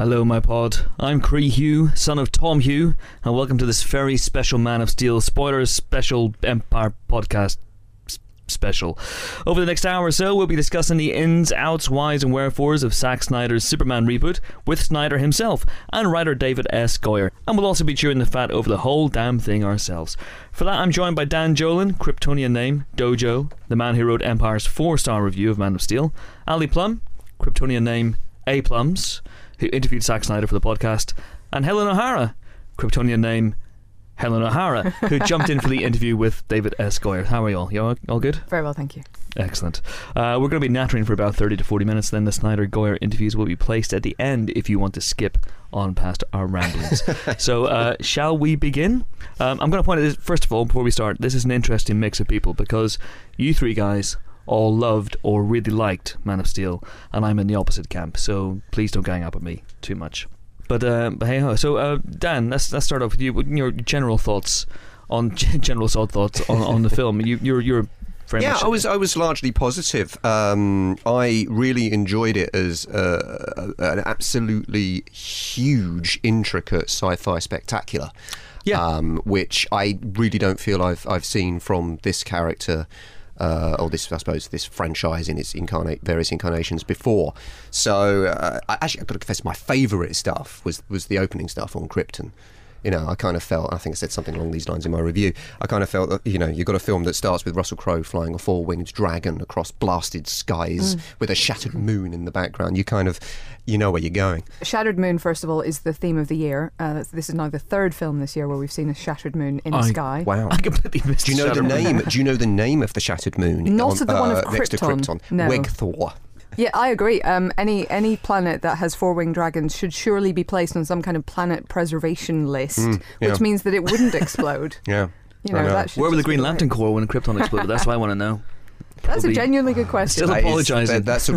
Hello, my pod. I'm Cree Hugh, son of Tom Hugh, and welcome to this very special Man of Steel spoilers special Empire podcast special. Over the next hour or so, we'll be discussing the ins, outs, whys, and wherefores of Zack Snyder's Superman reboot with Snyder himself and writer David S. Goyer, and we'll also be chewing the fat over the whole damn thing ourselves. For that, I'm joined by Dan Jolin, Kryptonian name, Dojo, the man who wrote Empire's 4-star review of Man of Steel, Ali Plum, Kryptonian name, A Plums, who interviewed Zack Snyder for the podcast, and Helen O'Hara, Kryptonian name Helen O'Hara, who jumped in for the interview with David S. Goyer. How are you all? You all good? Very well, thank you. Excellent. We're going to be nattering for about 30 to 40 minutes, then the Snyder-Goyer interviews will be placed at the end if you want to skip on past our ramblings. So, shall we begin? I'm going to point out, first of all, before we start, this is an interesting mix of people, because you three guys all loved or really liked Man of Steel, and I'm in the opposite camp, so please don't gang up at me too much. But hey ho. So Dan, let's start off with you. Your general thoughts on the film. You're very much. I was largely positive. I really enjoyed it as an absolutely huge, intricate sci-fi spectacular. Yeah. Which I really don't feel I've seen from this character. Or this, I suppose, this franchise in its various incarnations before. So, I've got to confess, my favourite stuff was the opening stuff on Krypton. You know, I kind of felt, I think I said something along these lines in my review, I kind of felt that, you know, you've got a film that starts with Russell Crowe flying a four-winged dragon across blasted skies with a shattered moon in the background. You kind of, you know where you're going. Shattered Moon, first of all, is the theme of the year. This is now the third film this year where we've seen a shattered moon in the sky. Wow. I completely missed Do you know the name? Do you know the name of the shattered moon? Not the one of Krypton. Next to Krypton. No. Wegthor. Yeah, I agree. Any planet that has four-winged dragons should surely be placed on some kind of planet preservation list, which means that it wouldn't explode. Yeah. You know, that should Where were the just Green be Lantern right. Corps when Krypton exploded? That's what I want to know. That's a genuinely good question. Still apologising. That's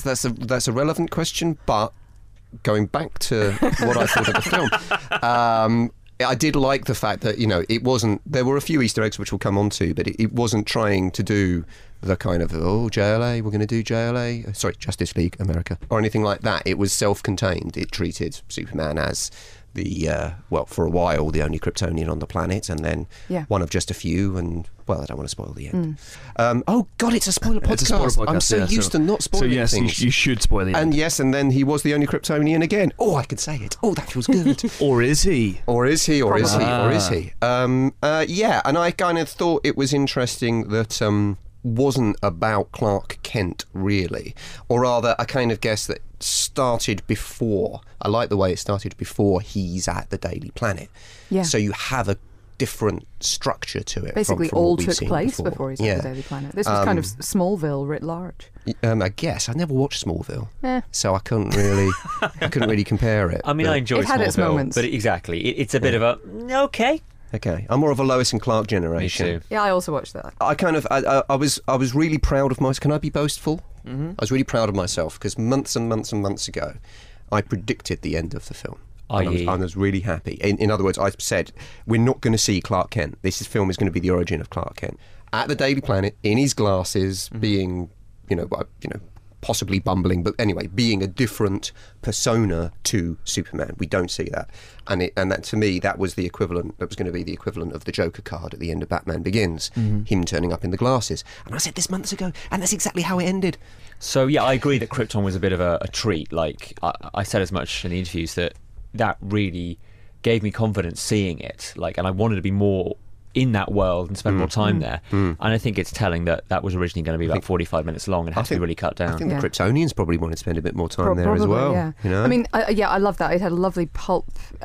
a relevant question, but going back to what I thought of the film, I did like the fact that, you know, it wasn't. There were a few Easter eggs which we'll come on to, but it wasn't trying to do the kind of JLA, we're going to do JLA, sorry, Justice League America, or anything like that. It was self-contained. It treated Superman as the for a while the only Kryptonian on the planet, and then one of just a few. And well, I don't want to spoil the end. Oh God, it's a spoiler podcast. It's a spoiler podcast. I'm so used to not spoiling things. So yes, you should spoil the end. And yes, and then he was the only Kryptonian again. Oh, I could say it. Oh, that feels good. Or is he? Or is he? Or is he? Or is he? Yeah, and I kind of thought it was interesting that wasn't about Clark Kent really, or rather I kind of guess that started before. I like the way it started before he's at the Daily Planet. Yeah. So you have a different structure to it. Basically from all what we've took seen place before he's at the Daily Planet. This was kind of Smallville writ large. I guess I never watched Smallville, so I couldn't really compare it. I mean, I enjoyed it had Smallville, its moments, but it's a bit of a okay. Okay, I'm more of a Lois and Clark generation. Me too. Yeah, I also watched that. I was really proud of myself. Can I be boastful? Mm-hmm. I was really proud of myself because months and months and months ago, I predicted the end of the film. I was really happy. In other words, I said we're not going to see Clark Kent. This film is going to be the origin of Clark Kent at the Daily Planet in his glasses, being possibly bumbling, but anyway, being a different persona to Superman. We don't see that. And that, to me, that was the equivalent, that was going to be the equivalent of the Joker card at the end of Batman Begins, him turning up in the glasses. And I said this months ago, and that's exactly how it ended. So, yeah, I agree that Krypton was a bit of a treat. Like, I said as much in the interviews that really gave me confidence seeing it. Like, and I wanted to be more in that world and spend more time there. And I think it's telling that was originally going to be about 45 minutes long and had to be really cut down. I think the Kryptonians probably wanted to spend a bit more time there as well. Yeah. You know? I mean, I love that. It had a lovely pulp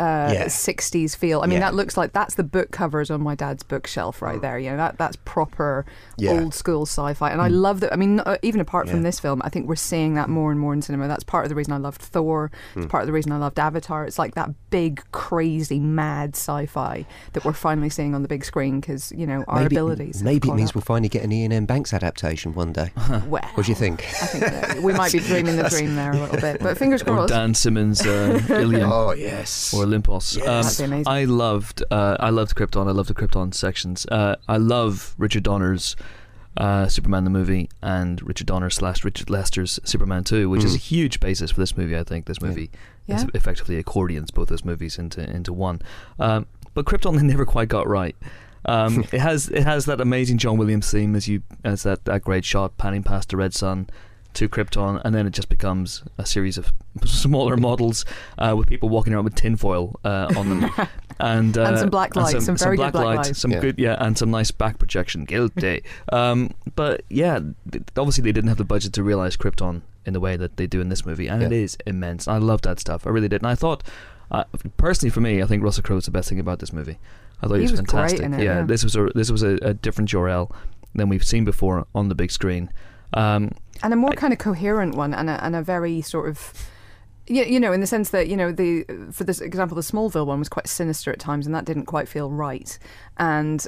60s feel. I mean, that looks like that's the book covers on my dad's bookshelf right there. You know, that's proper old school sci-fi. And I love that. I mean, even apart from this film, I think we're seeing that more and more in cinema. That's part of the reason I loved Thor. It's part of the reason I loved Avatar. It's like that big, crazy, mad sci-fi that we're finally seeing on the big screen because, you know, our abilities. Maybe it means we'll finally get an Ian M. Banks adaptation one day. Well, what do you think? I think that we might be dreaming the dream there a little bit, but fingers crossed. Or Dan Simmons' Ilium. Oh, yes. Or Olympus. That'd be amazing. I loved Krypton. I loved the Krypton sections. I love Richard Donner's Superman the movie and Richard Donner / Richard Lester's Superman 2, which is a huge basis for this movie. I think this movie is effectively accordions both those movies into one. But Krypton they never quite got right. It has that amazing John Williams theme as that great shot panning past the red sun to Krypton, and then it just becomes a series of smaller models with people walking around with tinfoil on them. And some black lights, some very good black lights. Some good, and some nice back projection. Guilty. But yeah, obviously they didn't have the budget to realise Krypton in the way that they do in this movie, and it is immense. I loved that stuff. I really did. And I thought, personally for me, I think Russell Crowe's the best thing about this movie. I thought he was fantastic. Great in it, this was a different Jor-El than we've seen before on the big screen. And a more kind of coherent one, and a very sort of, in the sense that, for this example, the Smallville one was quite sinister at times, and that didn't quite feel right. And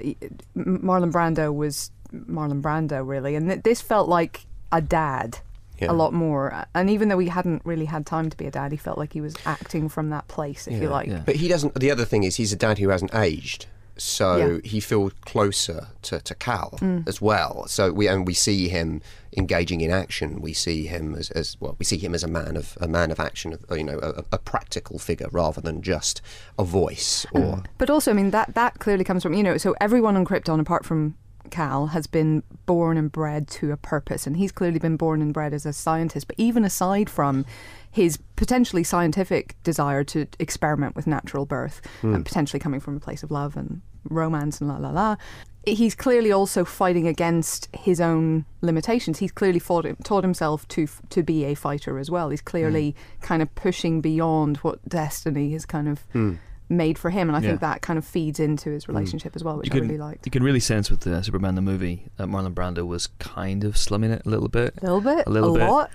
Marlon Brando was Marlon Brando, really, and this felt like a dad. A lot more, and even though he hadn't really had time to be a dad, he felt like he was acting from that place, if you like. Yeah. But he doesn't. The other thing is, he's a dad who hasn't aged, so he feels closer to Cal as well. So we see him engaging in action. We see him as we see him as a man of action, a practical figure rather than just a voice. Or but also, I mean, that clearly comes from so everyone on Krypton apart from Cal has been born and bred to a purpose, and he's clearly been born and bred as a scientist. But even aside from his potentially scientific desire to experiment with natural birth and potentially coming from a place of love and romance and he's clearly also fighting against his own limitations. He's clearly taught himself to be a fighter as well. He's clearly kind of pushing beyond what destiny has kind of made for him, and I think that kind of feeds into his relationship as well, which I really liked. You can really sense with the Superman the movie that Marlon Brando was kind of slumming it a little bit. A lot.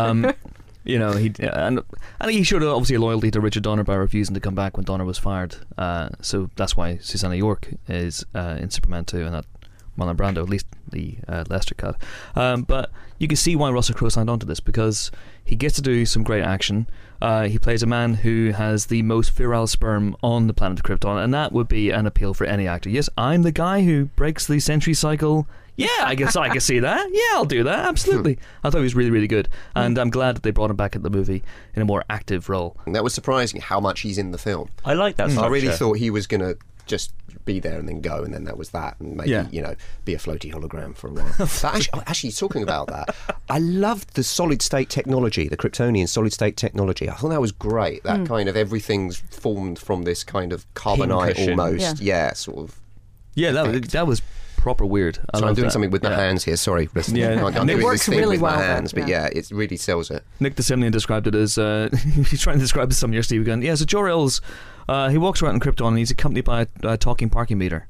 He showed obviously a loyalty to Richard Donner by refusing to come back when Donner was fired. So that's why Susanna York is in Superman 2 and not Marlon Brando, at least the Lester cut. But you can see why Russell Crowe signed on to this, because he gets to do some great action. He plays a man who has the most virile sperm on the planet Krypton, and that would be an appeal for any actor. Yes, I'm the guy who breaks the century cycle. Yeah, I guess I can see that. Yeah, I'll do that. Absolutely. I thought he was really, really good, and I'm glad that they brought him back in the movie in a more active role. And that was surprising how much he's in the film. I like that structure. I really thought he was going to just be there and then go, and then that was that, and maybe be a floaty hologram for a while. But actually talking about that, I loved the solid state technology, the Kryptonian solid state technology. I thought that was great. That kind of everything's formed from this kind of carbonite almost, sort of. Yeah, that was proper weird. So I'm doing something with my hands here. Sorry, listen. Yeah, I'm doing works this thing really with well. My hands, but it really sells it. Nick DeSimnian described it as he's trying to describe some of your Steve Gunn. Yeah, so Jor-El's he walks around in Krypton and he's accompanied by a talking parking meter.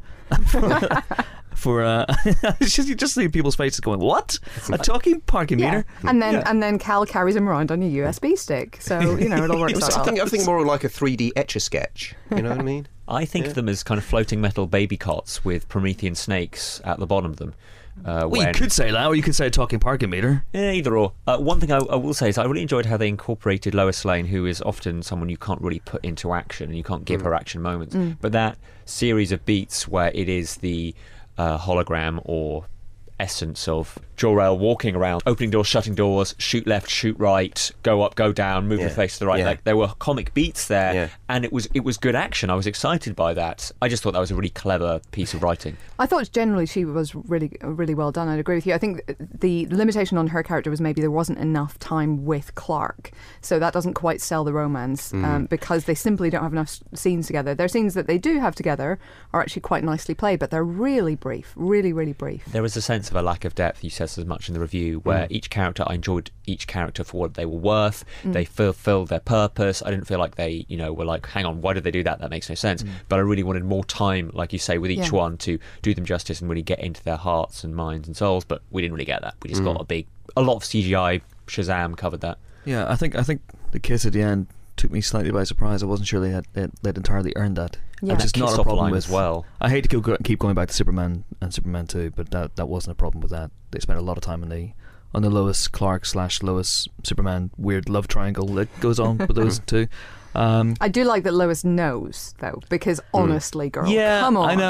You just see people's faces going, what? A talking parking meter? And then Cal carries him around on a USB stick, so it all works out. I think more like a 3D Etch-a-Sketch. You know what I mean? I think of them as kind of floating metal baby cots with Promethean snakes at the bottom of them. You could say that, or you could say a talking parking meter. Yeah, either or. One thing I will say is I really enjoyed how they incorporated Lois Lane, who is often someone you can't really put into action and you can't give her action moments. But that series of beats where it is the hologram or essence of Jor-El walking around, opening doors, shutting doors, shoot left, shoot right, go up, go down, move the face to the right. Like there were comic beats there, and it was good action. I was excited by that. I just thought that was a really clever piece of writing. I thought generally she was really, really well done. I'd agree with you. I think the limitation on her character was maybe there wasn't enough time with Clark, so that doesn't quite sell the romance because they simply don't have enough scenes together. Their scenes that they do have together are actually quite nicely played, but they're really brief, really, really brief. There was a sense of a lack of depth, you said as much in the review, where I enjoyed each character for what they were worth. They fulfilled their purpose. I didn't feel like they were like, hang on, why did they do that? That makes no sense. But I really wanted more time, like you say, with each one to do them justice and really get into their hearts and minds and souls, but we didn't really get that. We just got a lot of CGI. Shazam covered that. Yeah, I think the kiss at the end took me slightly by surprise. I wasn't sure they'd entirely earned that. Yeah. Which is not a problem with as well. I hate to keep going back to Superman and Superman 2, but that wasn't a problem with that. They spent a lot of time on the Lois Clark / Lois Superman weird love triangle that goes on with those two. I do like that Lois knows, though, because honestly, girl, come on. I know.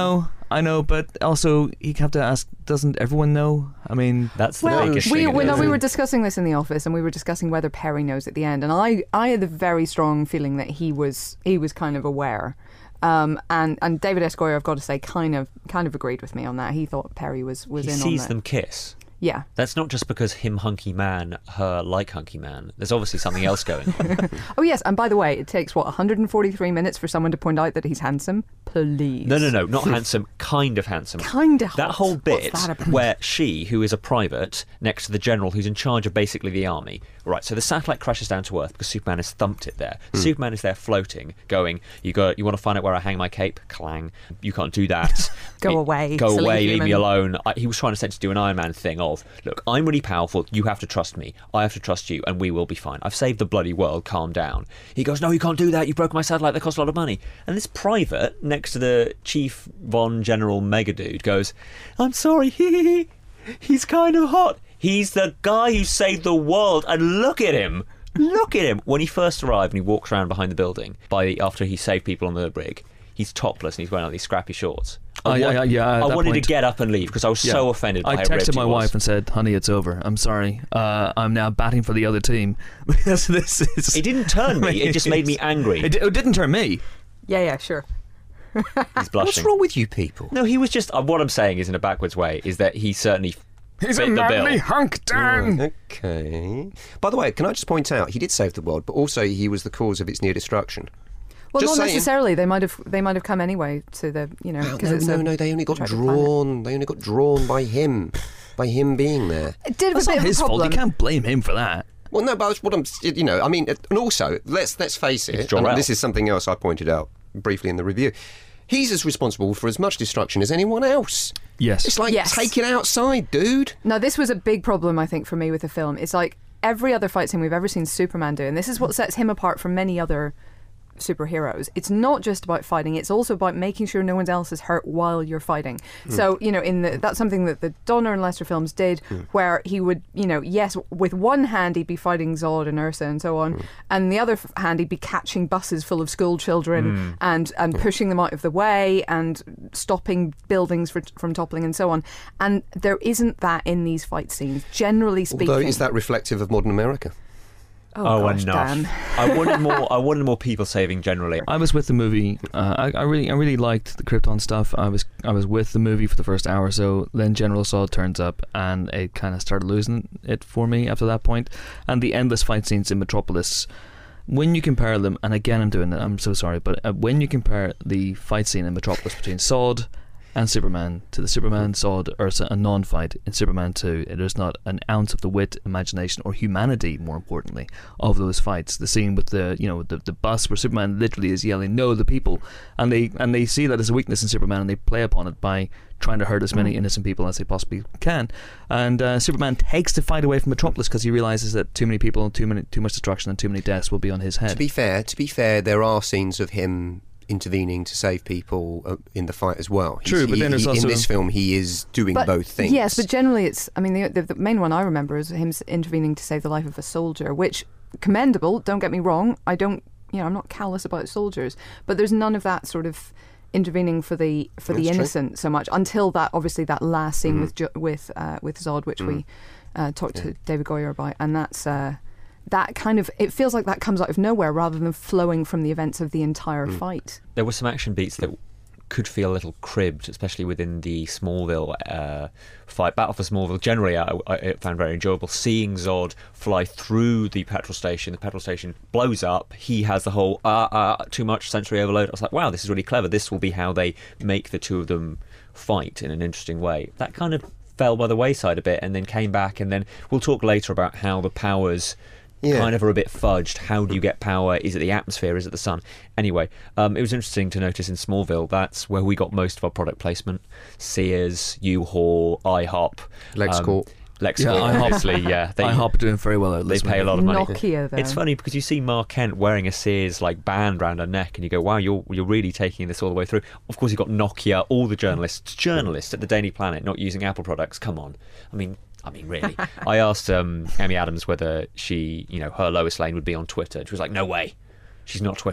I know, but also you have to ask, doesn't everyone know? I mean, that's the biggest we thing. We were discussing this in the office, and we were discussing whether Perry knows at the end, and I had a very strong feeling that he was kind of aware. And David S. Goyer, I've got to say, kind of agreed with me on that. He thought Perry was in on that. He sees them kiss. Yeah. That's not just because him hunky man, her like hunky man. There's obviously something else going on. Oh, yes. And by the way, it takes, 143 minutes for someone to point out that he's handsome? Please. No, not handsome. Kind of handsome. Kind of hot. That whole bit where she, who is a private, next to the general who's in charge of basically the army. Right, so the satellite crashes down to Earth because Superman has thumped it there. Superman is there floating, going, you want to find out where I hang my cape? Clang. You can't do that. Go away. Leave me alone. He was trying to essentially do an Iron Man thing of, look, I'm really powerful, you have to trust me, I have to trust you, and we will be fine. I've saved the bloody world, calm down. He goes, no, you can't do that, you broke my satellite, that costs a lot of money. And this private, next to the Chief Von General Mega Dude, goes, I'm sorry, he's kind of hot. He's the guy who saved the world, and look at him. Look at him. When he first arrived and he walks around behind the building, after he saved people on the brig, he's topless and he's wearing these scrappy shorts. I wanted to get up and leave because I was so offended by how ripped he was. I texted my wife and said, honey, it's over. I'm sorry. I'm now batting for the other team. Because this is... It didn't turn me. It just made me angry. It didn't turn me. Yeah, sure. He's blushing. What's wrong with you people? No, he was just... what I'm saying is, in a backwards way, is that he certainly... He's a manly hunk, Dan. Okay. By the way, can I just point out, he did save the world, but also he was the cause of its near destruction. Well, just not necessarily. They might have come anyway to the, because no. They only got drawn. They only got drawn by him being there. That's not his fault. You can't blame him for that. Well, no, but what I'm, I mean, and also let's face it. And this is something else I pointed out briefly in the review. He's as responsible for as much destruction as anyone else. Yes. It's like, take it outside, dude. Now, this was a big problem, I think, for me with the film. It's like every other fight scene we've ever seen Superman do, and this is what sets him apart from many other superheroes. It's not just about fighting, it's also about making sure no one else is hurt while you're fighting. So, that's something that the Donner and Lester films did, where he would, yes, with one hand he'd be fighting Zod and Ursa and so on, and the other hand he'd be catching buses full of school children and pushing them out of the way and stopping buildings from toppling and so on. And there isn't that in these fight scenes, generally speaking. Although, is that reflective of modern America? Oh gosh, enough! Dan. I wanted more people saving generally. I was with the movie. I really liked the Krypton stuff. I was with the movie for the first hour or so. Then General Zod turns up, and it kind of started losing it for me after that point. And the endless fight scenes in Metropolis, when you compare them, and again I'm doing it, I'm so sorry, but when you compare the fight scene in Metropolis between Zod and Superman to the Superman, Zod, Ursa and non-fight in Superman 2, there's not an ounce of the wit, imagination or humanity, more importantly, of those fights. The scene with the bus where Superman literally is yelling "No, the people," and they see that as a weakness in Superman and they play upon it by trying to hurt as many innocent people as they possibly can. And Superman takes the fight away from Metropolis because he realizes that too many people, too much destruction and too many deaths will be on his head. To be fair, there are scenes of him intervening to save people in the fight as well. True, but then there's also... In this film, he is doing both things. Yes, but generally it's... I mean, the main one I remember is him intervening to save the life of a soldier, which, commendable, don't get me wrong. I'm not callous about soldiers, but there's none of that sort of intervening for the innocent so much until that last scene with Zod, which we talked to David Goyer about, and that's... that kind of, it feels like that comes out of nowhere rather than flowing from the events of the entire fight. There were some action beats that could feel a little cribbed, especially within the Smallville fight. Battle for Smallville, generally I found very enjoyable. Seeing Zod fly through the petrol station blows up, he has the whole too much sensory overload. I was like, wow, this is really clever. This will be how they make the two of them fight in an interesting way. That kind of fell by the wayside a bit and then came back, and then we'll talk later about how the powers... kind of are a bit fudged. How do you get power? Is it the atmosphere? Is it the sun? Anyway, it was interesting to notice in Smallville, that's where we got most of our product placement. Sears, U-Haul, IHOP. LexCorp. Obviously, yeah. IHOP are doing very well. They pay a lot of money. Nokia, though. It's funny because you see Mark Kent wearing a Sears band around her neck, and you go, "Wow, you're really taking this all the way through." Of course, you've got Nokia. All the journalists at the Daily Planet not using Apple products. Come on, I mean, really. I asked Amy Adams whether she, her Lois Lane would be on Twitter. She was like, "No way, she's not Twitter."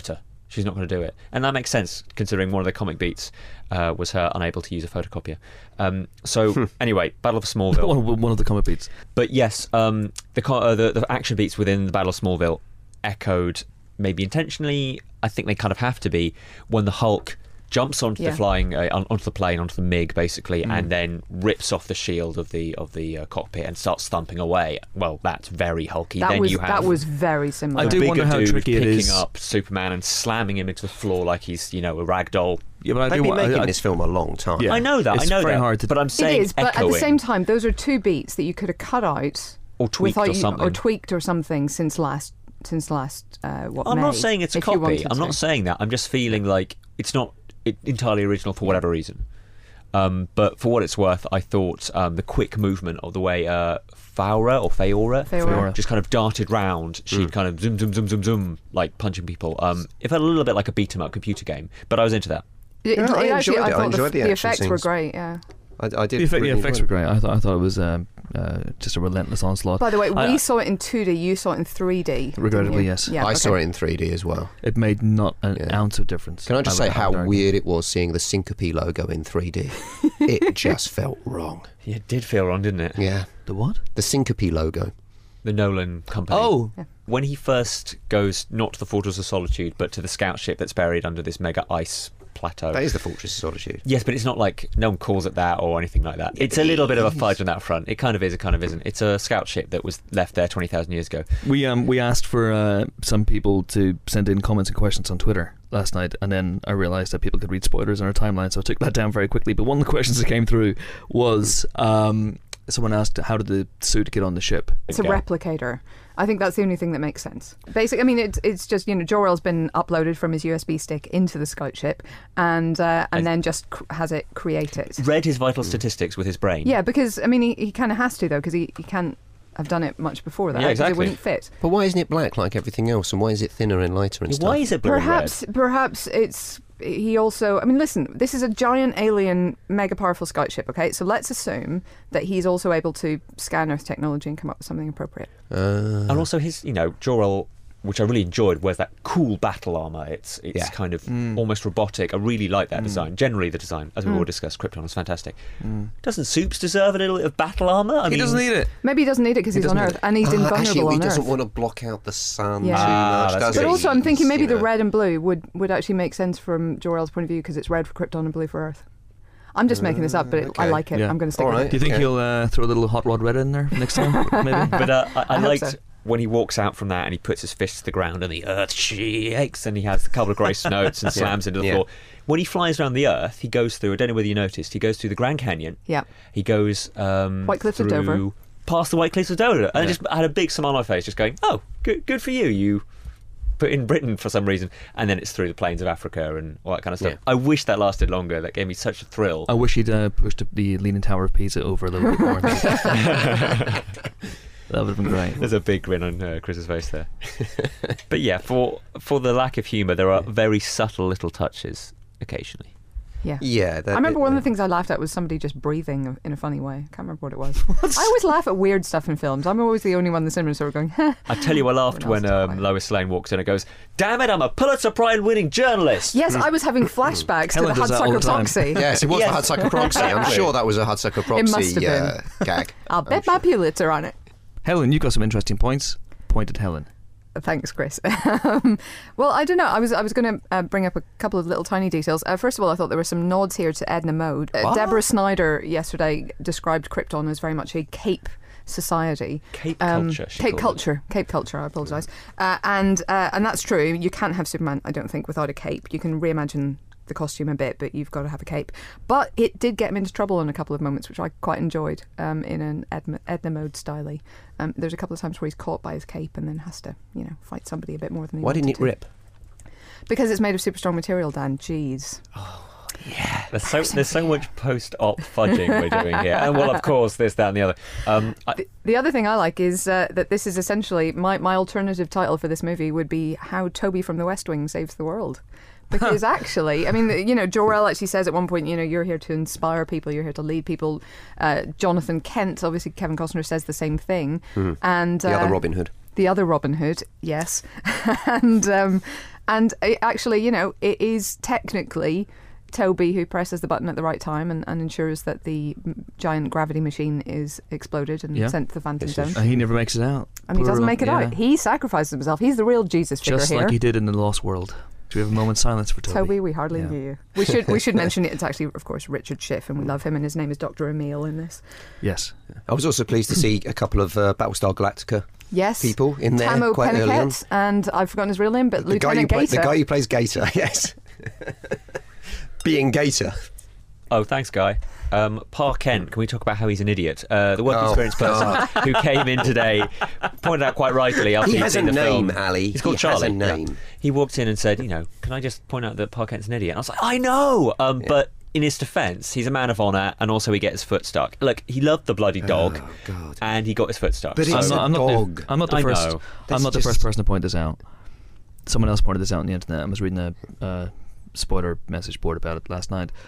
She's not going to do it. And that makes sense, considering one of the comic beats was her unable to use a photocopier. Anyway, Battle of Smallville. One of the comic beats. But yes, the action beats within the Battle of Smallville echoed, maybe intentionally, I think they kind of have to be, when the Hulk jumps onto the onto the plane, onto the MiG basically, and then rips off the shield of the cockpit and starts thumping away. Well, that's very hulky. That was very similar. I do wonder how tricky it is picking up Superman and slamming him into the floor like he's a rag doll. Yeah, but they've been making this film a long time. Yeah. I know that. It's very hard to. But I'm saying it is. But at the same time, those are two beats that you could have cut out or tweaked or something, or tweaked or something since last. I'm not saying it's a copy. I'm not saying that. I'm just feeling like it's not entirely original for whatever reason. But for what it's worth, I thought the quick movement of the way Faora just kind of darted round. She'd kind of zoom, zoom, zoom, zoom, zoom, like punching people. It felt a little bit like a beat-em-up computer game, but I was into that. I enjoyed the effects scenes. were great, yeah. I did. The effects were great. I thought it was just a relentless onslaught. By the way, we saw it in 2D. You saw it in 3D. Regrettably, yes. Yeah, I saw it in 3D as well. It made not an ounce of difference. Can I just say how weird it was seeing the Syncope logo in 3D? It just felt wrong. Yeah, it did feel wrong, didn't it? Yeah. The what? The Syncope logo. The Nolan company. Oh. Yeah. When he first goes not to the Fortress of Solitude, but to the scout ship that's buried under this mega ice plateau. That is the Fortress of Solitude. Yes, but it's not like no one calls it that or anything like that. It's a little bit of a fudge on that front. It kind of is, it kind of isn't. It's a scout ship that was left there 20,000 years ago. We asked for some people to send in comments and questions on Twitter last night, and then I realised that people could read spoilers on our timeline, so I took that down very quickly. But one of the questions that came through was someone asked, how did the suit get on the ship? It's a replicator. I think that's the only thing that makes sense. Basically, I mean, it's just, Jor-El's been uploaded from his USB stick into the scout ship and then just has it created. Read his vital statistics with his brain. Yeah, because, I mean, he kind of has to, though, because he can't have done it much before that. Yeah, exactly. It wouldn't fit. But why isn't it black like everything else, and why is it thinner and lighter and stuff? Why is it blue and red? Perhaps it's... He also... I mean, listen, this is a giant alien, mega powerful scout ship, okay? So let's assume that he's also able to scan Earth technology and come up with something appropriate. And also his, Jor-El, which I really enjoyed, wears that cool battle armour. It's kind of almost robotic. I really like that design. Generally, the design, as we've all discussed, Krypton is fantastic. Doesn't Soups deserve a little bit of battle armour? He doesn't need it. Maybe he doesn't need it because he's on Earth and he's invulnerable actually, on he Earth. doesn't want to block out the sun too Yeah. much, does he? But also, I'm thinking maybe the red and blue would actually make sense from Jor-El's point of view because it's red for Krypton and blue for Earth. I'm just making this up, but I like it. Yeah. I'm going to stick with it. Do you think he'll throw a little hot rod red in there next time? Maybe. But I liked when he walks out from that and he puts his fist to the ground and the Earth shakes and he has a couple of grace notes and slams into the floor. When he flies around the Earth, he goes through, I don't know whether you noticed, he goes through the Grand Canyon. Yeah. He goes White Cliffs of Dover. Past the White Cliffs of Dover. And I just had a big smile on my face just going, oh, good for you. You put in Britain for some reason. And then it's through the plains of Africa and all that kind of stuff. Yeah. I wish that lasted longer. That gave me such a thrill. I wish he'd pushed the Leaning Tower of Pisa over a little bit more. That would have been great. There's a big grin on Chris's face there. But yeah, for the lack of humour, there are very subtle little touches occasionally. Yeah. I remember one of the things I laughed at was somebody just breathing in a funny way. I can't remember what it was. I always laugh at weird stuff in films. I'm always the only one in the cinema sort of going, I tell you, I laughed when Lois Lane walks in and goes, damn it, I'm a Pulitzer Prize winning journalist. Yes, I was having flashbacks to the Hudsucker Proxy. Yes, it was the Hudsucker Proxy. I'm sure that was a Hudsucker Proxy it must have been. Gag. I'll bet my Pulitzer on it. Helen, you've got some interesting points. Point at Helen. Thanks, Chris. Well, I don't know. I was going to bring up a couple of little tiny details. First of all, I thought there were some nods here to Edna Mode. Deborah Snyder yesterday described Krypton as very much a Cape society. Cape culture. Cape culture. I apologise. And that's true. You can't have Superman, I don't think, without a cape. You can reimagine the costume a bit, but you've got to have a cape. But it did get him into trouble in a couple of moments, which I quite enjoyed, in an Edna Mode style. There's a couple of times where he's caught by his cape and then has to, fight somebody a bit more than he wanted to. Why didn't it rip? Because it's made of super strong material, Dan. Jeez. Oh, yeah. There's so much post-op fudging we're doing here. And well, of course, this, that and the other. The other thing I like is that this is essentially, my alternative title for this movie would be How Toby from the West Wing Saves the World. Because actually, I mean, Jor-El actually says at one point, you're here to inspire people, you're here to lead people. Jonathan Kent, obviously Kevin Costner, says the same thing. And the other Robin Hood. The other Robin Hood, yes. And And actually, it is technically Toby who presses the button at the right time and ensures that the giant gravity machine is exploded and sent to the Phantom Zone. And he never makes it out. And he doesn't make it out. He sacrifices himself. He's the real Jesus figure just here. like he did in The Lost World. Do we have a moment's silence for Toby? Toby, we hardly knew you. We should mention it. It's actually, of course, Richard Schiff, and we love him, and his name is Dr. Emil in this. Yes. I was also pleased to see a couple of Battlestar Galactica people in there Tamo quite early on. And I've forgotten his real name, but Lieutenant Gator. The guy who plays Gator, yes. Being Gator. Oh, thanks, Guy. Pa Kent, can we talk about how he's an idiot? The work experience person who came in today pointed out quite rightly after he'd seen the film. He has a name, Ali. He's called Charlie. Has a name. Yeah. He walked in and said, can I just point out that Pa Kent's an idiot? And I was like, I know! But in his defence, he's a man of honour, and also he gets his foot stuck. Look, he loved the bloody dog, and he got his foot stuck. But I'm not the first person to point this out. Someone else pointed this out on the internet. I was reading a spoiler message board about it last night.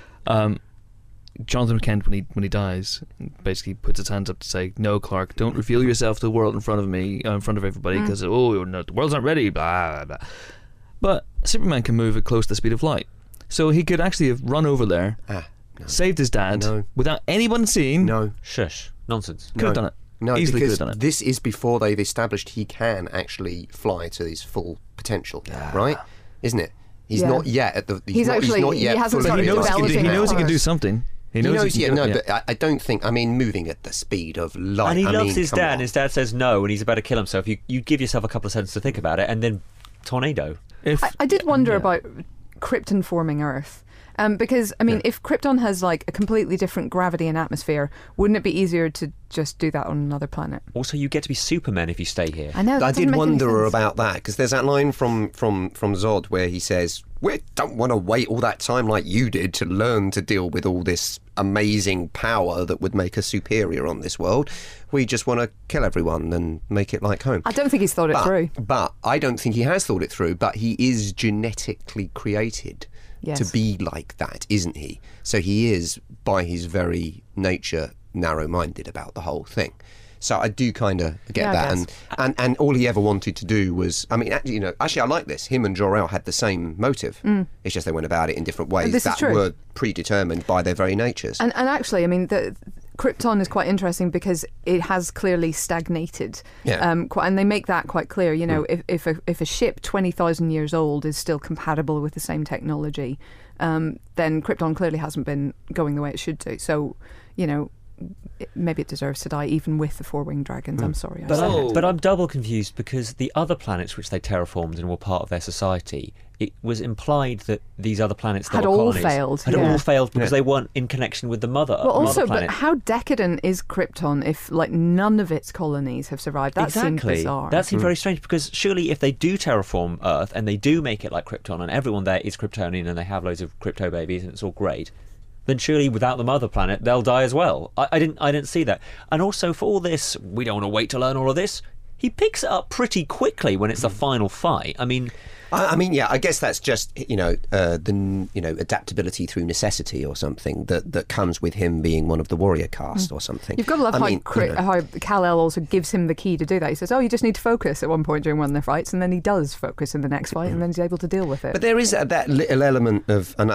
Jonathan Kent, when he dies, basically puts his hands up to say, "No, Clark, don't reveal yourself to the world in front of me, in front of everybody, because no, the world's not ready." Blah blah. But Superman can move at close to the speed of light, so he could actually have run over there, saved his dad without anyone seeing. No, shush, nonsense. Could have done it. No, easily could because have done it. This is before they've established he can actually fly to his full potential, right? Isn't it? He's not yet at the. He hasn't He started knows he can do something. He knows but I don't think. I mean, moving at the speed of light. And he loves his dad. And his dad says no, and he's about to kill himself. You give yourself a couple of seconds to think about it, and then tornado. I did wonder about Krypton forming Earth. Because, I mean, if Krypton has like a completely different gravity and atmosphere, wouldn't it be easier to just do that on another planet? Also, you get to be Superman if you stay here. I know. I did wonder about that, because there's that line from Zod where he says, "We don't want to wait all that time like you did to learn to deal with all this amazing power that would make us superior on this world. We just want to kill everyone and make it like home." I don't think he's thought it through. But I don't think he has thought it through, but he is genetically created to be like that, isn't he? So he is, by his very nature, narrow-minded about the whole thing. So I do kind of get that, and all he ever wanted to do was, I mean, actually I like this. Him and Jor-El had the same motive. It's just they went about it in different ways that were predetermined by their very natures. And actually, I mean, Krypton is quite interesting because it has clearly stagnated. And they make that quite clear. If a ship 20,000 years old is still compatible with the same technology, then Krypton clearly hasn't been going the way it should do. So, maybe it deserves to die even with the four-winged dragons. I'm sorry. But I'm double confused, because the other planets which they terraformed and were part of their society, it was implied that these other planets that had were all colonies failed. Had all failed because they weren't in connection with the mother. Well, also, planet. But how decadent is Krypton if none of its colonies have survived? That seems bizarre. That seems very strange, because surely if they do terraform Earth and they do make it like Krypton and everyone there is Kryptonian and they have loads of crypto babies and it's all great, then surely without the mother planet they'll die as well. I didn't see that. And also, for all this, we don't want to wait to learn all of this. He picks it up pretty quickly when it's the final fight. I mean, I guess that's just adaptability through necessity or something that comes with him being one of the warrior caste or something. You've got to love how Kal-El also gives him the key to do that. He says, "Oh, you just need to focus" at one point during one of the fights, and then he does focus in the next fight, and then he's able to deal with it. But there is that little element of, and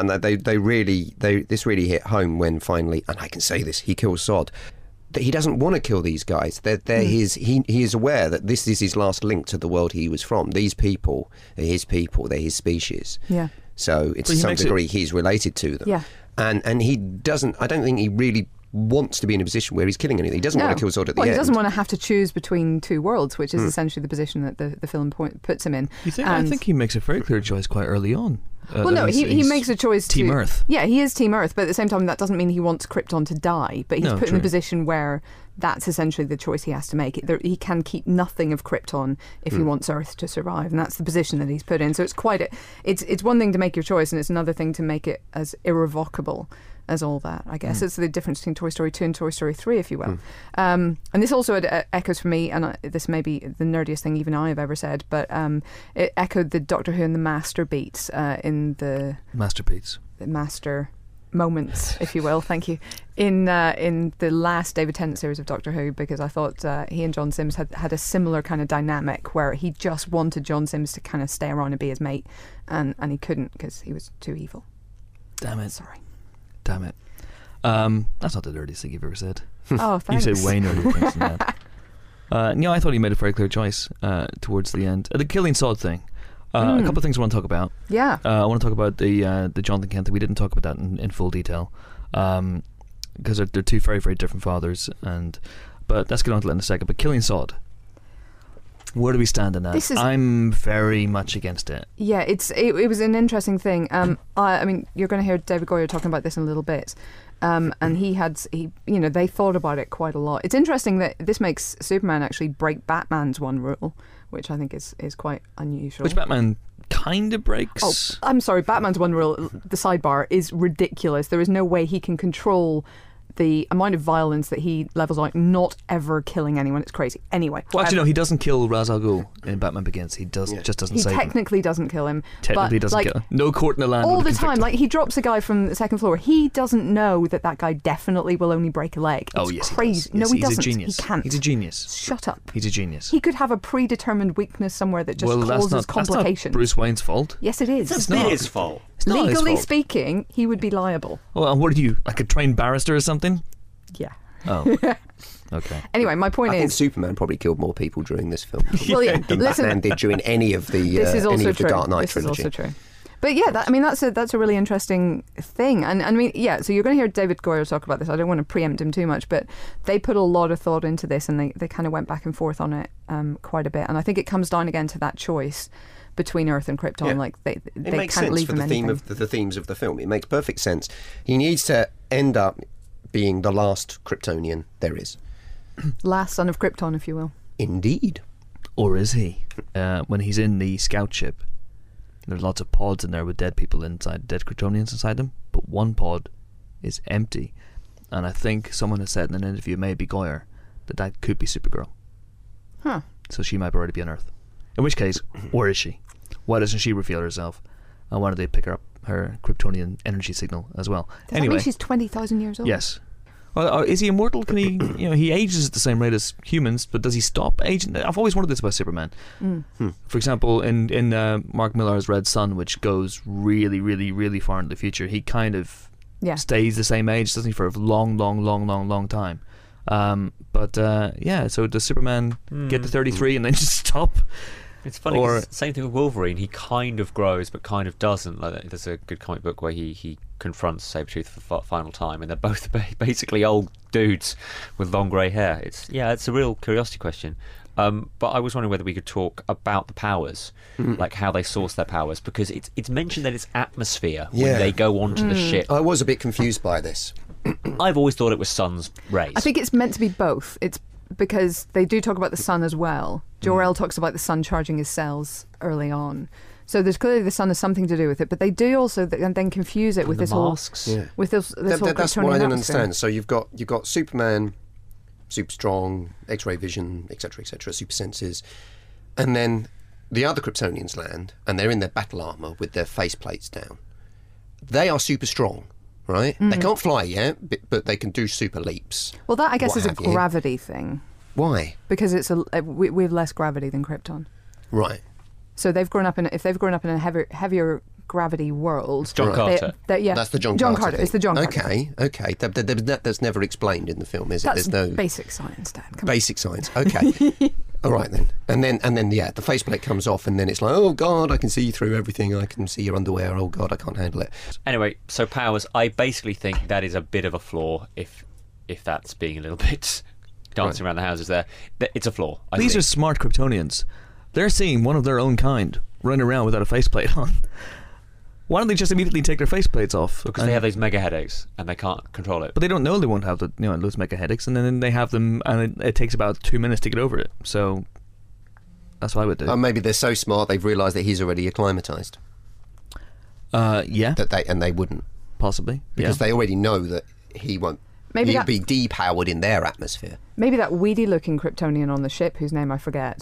this really hit home when finally, and I can say this, he kills Zod. That he doesn't want to kill these guys. He is aware that this is his last link to the world he was from. These people are his people. They're his species. Yeah. So to some degree he's related to them. Yeah. And he doesn't. I don't think he really wants to be in a position where he's killing anything. He doesn't want to kill Zod at the end. He doesn't want to have to choose between two worlds, which is essentially the position that the film puts him in. I think he makes a very clear choice quite early on. He makes a choice Team Earth. Yeah, he is Team Earth, but at the same time that doesn't mean he wants Krypton to die, but he's put in a position where that's essentially the choice he has to make. He can keep nothing of Krypton if he wants Earth to survive, and that's the position that he's put in. So it's it's one thing to make your choice, and it's another thing to make it as irrevocable as all that, I guess. It's the difference between Toy Story 2 and Toy Story 3, if you will. And this also echoes for me, and this may be the nerdiest thing even I have ever said, but it echoed the Doctor Who and the Master beats in the... Master beats. The Master... moments, if you will, thank you, in the last David Tennant series of Doctor Who, because I thought he and John Sims had a similar kind of dynamic where he just wanted John Sims to kind of stay around and be his mate, and he couldn't because he was too evil. Damn it. Sorry. Damn it. That's not the dirtiest thing you've ever said. Oh, thanks. You say way nerdier things than that. I thought he made a very clear choice towards the end. The killing Sod thing. A couple of things I want to talk about. Yeah. I want to talk about the Jonathan Kent thing. We didn't talk about that in full detail because they're two very, very different fathers. But let's get on to that in a second. But killing Sod, where do we stand in that? I'm very much against it. Yeah, it was an interesting thing. I mean, you're going to hear David Goyer talking about this in a little bit. And they thought about it quite a lot. It's interesting that this makes Superman actually break Batman's one rule, which I think is quite unusual. Which Batman kind of breaks? Oh, I'm sorry, Batman's one rule, the sidebar, is ridiculous. There is no way he can control the amount of violence that he levels out, not ever killing anyone. It's crazy. Anyway. Well, actually, no, he doesn't kill Ra's al Ghul in Batman Begins. He just doesn't save him. He technically doesn't kill him. Technically doesn't kill him. No court in the land. All the time. Like, he drops a guy from the second floor. He doesn't know that guy definitely will only break a leg. It's yes, crazy. He does. No, he doesn't. He's a genius. He can't. He's a genius. Shut up. He's a genius. He could have a predetermined weakness somewhere that just causes complications. That's not Bruce Wayne's fault. Yes, it is. It's not his fault. Legally speaking, he would be liable. Well, what are you, like a trained barrister or something? Yeah. Oh. Okay. Anyway, my point I think Superman probably killed more people during this film than Batman did during any of the the Dark Knight trilogy. This is also true. But yeah, that's a really interesting thing. And I mean, yeah, so you're going to hear David Goyer talk about this. I don't want to preempt him too much, but they put a lot of thought into this, and they kind of went back and forth on it quite a bit. And I think it comes down again to that choice between Earth and Krypton. Yeah. Like they can't leave them anything. It makes sense for the themes of the film. It makes perfect sense. He needs to end up being the last Kryptonian there is. Last son of Krypton, if you will. Indeed. Or is he? When he's in the scout ship, there's lots of pods in there with dead people inside, dead Kryptonians inside them, but one pod is empty. And I think someone has said in an interview, maybe Goyer, that could be Supergirl. Huh. So she might already be on Earth. In which case, where is she? Why doesn't she reveal herself? And why don't they pick her up, her Kryptonian energy signal as well? Does that mean she's 20,000 years old? Yes. Well, is he immortal? Can he? He ages at the same rate as humans, but does he stop aging? I've always wondered this about Superman. For example, in Mark Millar's Red Sun, which goes really, really, really far into the future, he kind of stays the same age, doesn't he, for a long, long, long, long, long time. So does Superman get to 33 and then just stop? It's funny, 'cause same thing with Wolverine. He kind of grows, but kind of doesn't. Like, there's a good comic book where he confronts Sabretooth for the final time, and they're both basically old dudes with long grey hair. It's a real curiosity question. But I was wondering whether we could talk about the powers, like how they source their powers, because it's mentioned that it's atmosphere when they go onto the ship. I was a bit confused by this. I've always thought it was sun's rays. I think it's meant to be both. It's because they do talk about the sun as well. Jor-El talks about the sun charging his cells early on. So there's clearly the sun has something to do with it, but they do also then confuse it with this masks. With this whole that's what I don't understand. So you've got Superman, super strong, X-ray vision, etc., super senses, and then the other Kryptonians land, and they're in their battle armor with their faceplates down. They are super strong, right? They can't fly yet, but they can do super leaps. Well, that I guess is a gravity thing. Why? Because we have less gravity than Krypton. Right. So if they've grown up in a heavier gravity world. It's John Carter. That's the John Carter. It's the John Carter. Okay. That's never explained in the film, is it? There's no basic science, Dan. Basic science. Okay. All right then. And then the faceplate comes off, and then it's like, oh God, I can see through everything. I can see your underwear. Oh God, I can't handle it. Anyway, so powers. I basically think that is a bit of a flaw. If that's being a little bit dancing around the houses there, it's a flaw. These are smart Kryptonians. They're seeing one of their own kind running around without a faceplate on. Why don't they just immediately take their faceplates off? Because they have those mega headaches and they can't control it. But they don't know they won't have those mega headaches, and then they have them, and it takes about 2 minutes to get over it. So that's what I would do. Maybe they're so smart they've realised that he's already acclimatised. Yeah. They wouldn't. Possibly. Because they already know that he won't. He'll be depowered in their atmosphere. Maybe that weedy-looking Kryptonian on the ship, whose name I forget,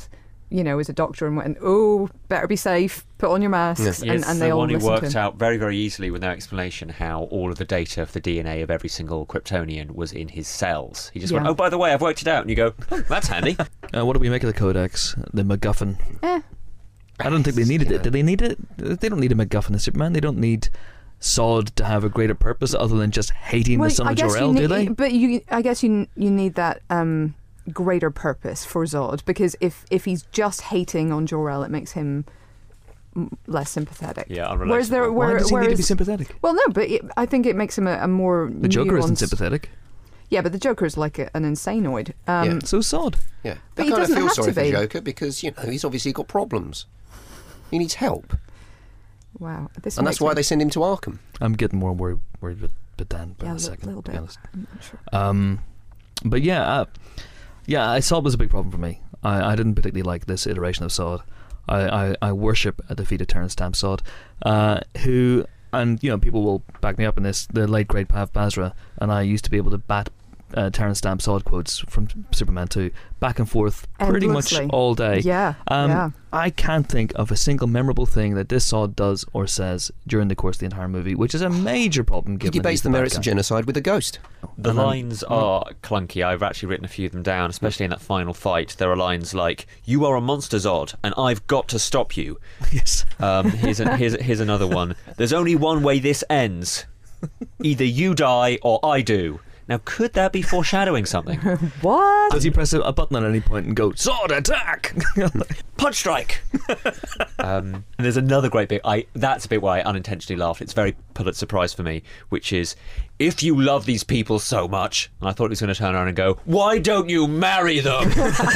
as a doctor and went, "Oh, better be safe. Put on your masks." Yes. And they all listened to him. The one who worked out very, very easily with no explanation how all of the data for the DNA of every single Kryptonian was in his cells. He just went, "Oh, by the way, I've worked it out." And you go, "Oh, that's handy." What do we make of the Codex, the MacGuffin? I don't think they needed it. Did they need it? They don't need a MacGuffin in Superman. They don't need Zod to have a greater purpose other than just hating the son of Jor-El, do they? But I guess you need that greater purpose for Zod, because if he's just hating on Jor-El, it makes him less sympathetic. Yeah, unrelatable. Why does he need to be sympathetic? Well, no, but I think it makes him a more The Joker nuanced... isn't sympathetic. Yeah, but the Joker's like an insanoid. So Zod. Yeah, but he doesn't have to be. I feel sorry for the Joker because he's obviously got problems. He needs help. Wow, and that's why they send him to Arkham. I'm getting more worried with Dan in a second. A little bit. To be honest. I'm not sure. But Zod was a big problem for me. I didn't particularly like this iteration of Zod. I worship a defeated Terrence Stamp Zod, who, and people will back me up in this, the late great Pav Basra and I used to be able to bat Terrence Stamp Zod quotes from Superman 2 back and forth pretty much all day. Yeah. I can't think of a single memorable thing that this Zod does or says during the course of the entire movie, which is a major problem given he debates the merits of genocide with a ghost. The lines are clunky. I've actually written a few of them down, especially in that final fight. There are lines like, "You are a monster, Zod, and I've got to stop you." Yes. Here's another one. "There's only one way this ends. Either you die or I do." Now, could that be foreshadowing something? What? Does he press a button at any point and go, "Zod, attack!" Punch strike! And there's another great bit. That's a bit where I unintentionally laughed. It's very Pulitzer Prize for me, which is, "If you love these people so much," and I thought he was going to turn around and go, "Why don't you marry them?"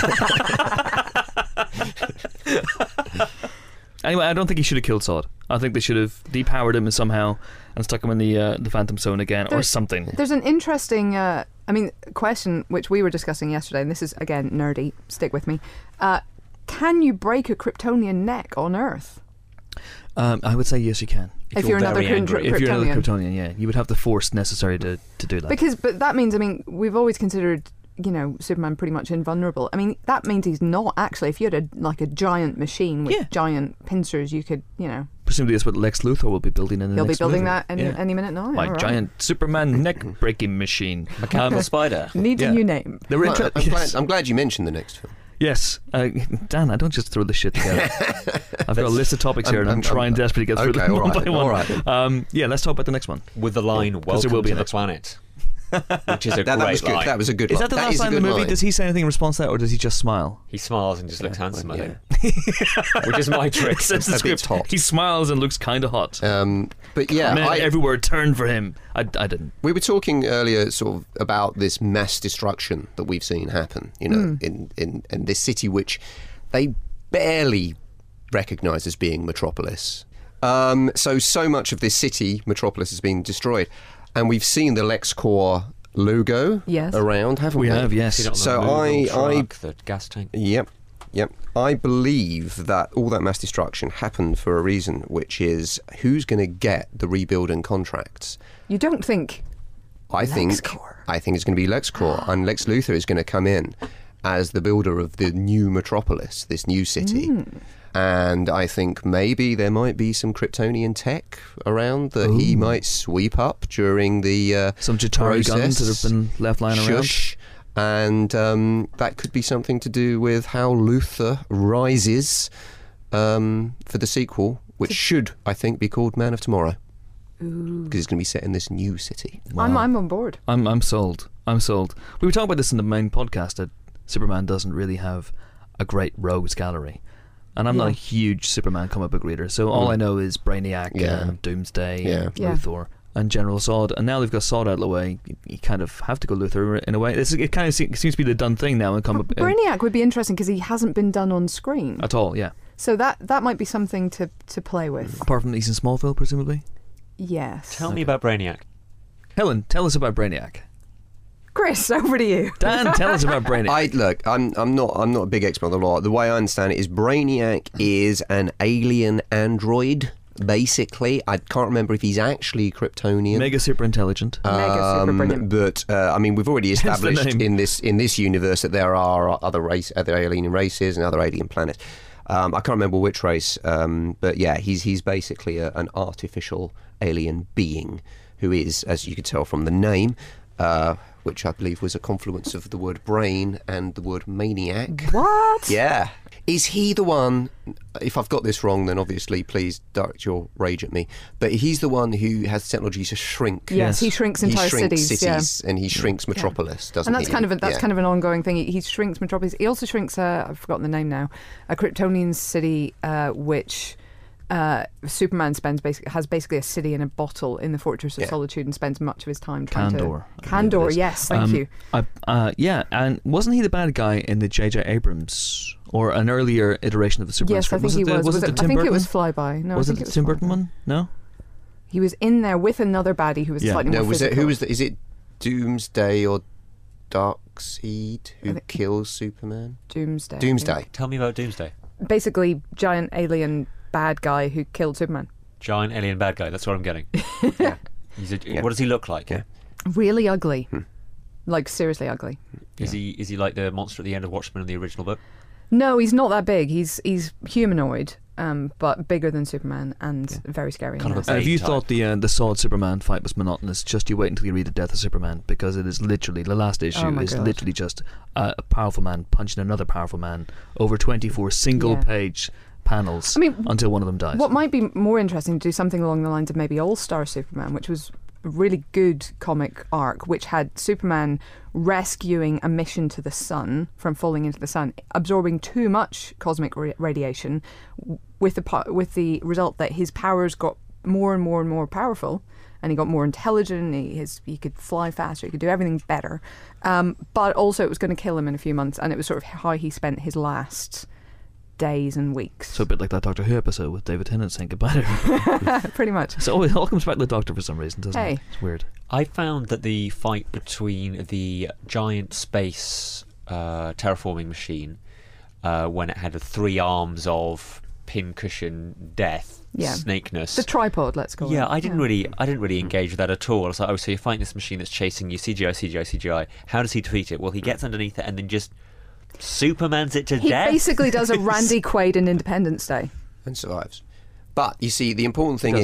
Anyway, I don't think he should have killed Zod. I think they should have depowered him somehow and stuck him in the Phantom Zone again or something. There's an interesting, question which we were discussing yesterday, and this is, again, nerdy, stick with me. Can you break a Kryptonian neck on Earth? I would say yes, you can. If you're another Kryptonian. If you're another Kryptonian, yeah. You would have the force necessary to do that. But that means, we've always considered Superman pretty much invulnerable. That means he's not actually. If you had a giant machine with giant pincers, you could, Presumably that's what Lex Luthor will be building in the He'll next be building movie. that any minute now. My giant Superman neck-breaking machine. Mechanical spider. Needs a new name. I'm glad you mentioned the next film. Yes. Dan, I don't just throw this shit together. I've got a list of topics here and I'm trying desperately to get through them one by one. All right. Let's talk about the next one. With the line, "Welcome to the planet." Which is a great line. That was a good line. Is that the last line of the movie? Does he say anything in response to that, or does he just smile? He smiles and just looks handsome, I think. Which is my trick. That's the script. Hot. He smiles and looks kind of hot. But yeah, Men everywhere turned for him. I didn't. We were talking earlier, sort of, about this mass destruction that we've seen happen. In this city, which they barely recognise as being Metropolis. So much of this city, Metropolis, has been destroyed. And we've seen the LexCorp logo around, haven't we? We have, yes. So the gas tank. Yep. I believe that all that mass destruction happened for a reason, which is who's going to get the rebuilding contracts. You don't think? I think it's going to be LexCorp, and Lex Luthor is going to come in as the builder of the new Metropolis, this new city. And I think maybe there might be some Kryptonian tech around that he might sweep up during the some Chitauri guns that have been left lying around. And that could be something to do with how Luthor rises for the sequel, which should, I think, be called Man of Tomorrow. Because it's going to be set in this new city. Wow. I'm on board. I'm sold. We were talking about this in the main podcast, that Superman doesn't really have a great rogues gallery. And I'm not a huge Superman comic book reader, so all I know is Brainiac and Doomsday and Luthor and General Zod. And now they've got Zod out of the way, you kind of have to go Luthor in a way. It kind of seems to be the done thing now. Brainiac would be interesting because he hasn't been done on screen. At all, yeah. So that might be something to play with. Apart from he's in Smallville, presumably? Yes. Tell me about Brainiac. Helen, tell us about Brainiac. Chris, over to you. Dan, tell us about Brainiac. I'm not a big expert on the law. The way I understand it is Brainiac is an alien android basically. I can't remember if he's actually Kryptonian. Mega super intelligent. Mega super brilliant. But I mean, we've already established in this universe that there are other alien races and other alien planets. I can't remember which race, but yeah, he's basically an artificial alien being who is, as you could tell from the name, which I believe was a confluence of the word brain and the word maniac. What? Yeah. Is he the one, if I've got this wrong, then obviously please direct your rage at me, but he's the one who has technology to shrink. Yes, he shrinks entire cities and he shrinks Metropolis, doesn't he? And that's kind of an ongoing thing. He shrinks Metropolis. He also shrinks, I've forgotten the name now, a Kryptonian city which... Superman has basically a city in a bottle in the Fortress of Solitude and spends much of his time trying Kandor, yes, thank you. And wasn't he the bad guy in the J.J. Abrams or an earlier iteration of the Superman script? Yes, I think he was. I think it was Flyby. No, was it the Tim Burton one? No? He was in there with another baddie who was slightly more physical. Is it Doomsday or Darkseid who kills Superman? Doomsday. Yeah. Tell me about Doomsday. Basically, giant alien bad guy who killed Superman. Giant alien bad guy, that's what I'm getting. Yeah. What does he look like? Yeah. Really ugly. Like, seriously ugly. Is he like the monster at the end of Watchmen in the original book? No, he's not that big. He's humanoid, but bigger than Superman and very scary. If you thought the Sword Superman fight was monotonous, just you wait until you read The Death of Superman, because it is literally, the last issue literally just a powerful man punching another powerful man over 24 single-page panels until one of them dies. What might be more interesting to do something along the lines of maybe All-Star Superman, which was a really good comic arc, which had Superman rescuing a mission to the sun from falling into the sun, absorbing too much cosmic radiation, with the result that his powers got more and more and more powerful, and he got more intelligent. He could fly faster. He could do everything better, but also it was going to kill him in a few months, and it was sort of how he spent his last days and weeks. So a bit like that Doctor Who episode with David Tennant saying goodbye to him. Pretty much. So it all comes back to the Doctor for some reason, doesn't it? It's weird. I found that the fight between the giant space terraforming machine, when it had the 3 arms of pincushion death, snakeness, the tripod, let's call it. I didn't really engage with that at all. I was like, oh, so you're fighting this machine that's chasing you, CGI. How does he defeat it? Well, he gets underneath it and then just Superman's it to death. He basically does a Randy Quaid in Independence Day and survives. But you see, the important thing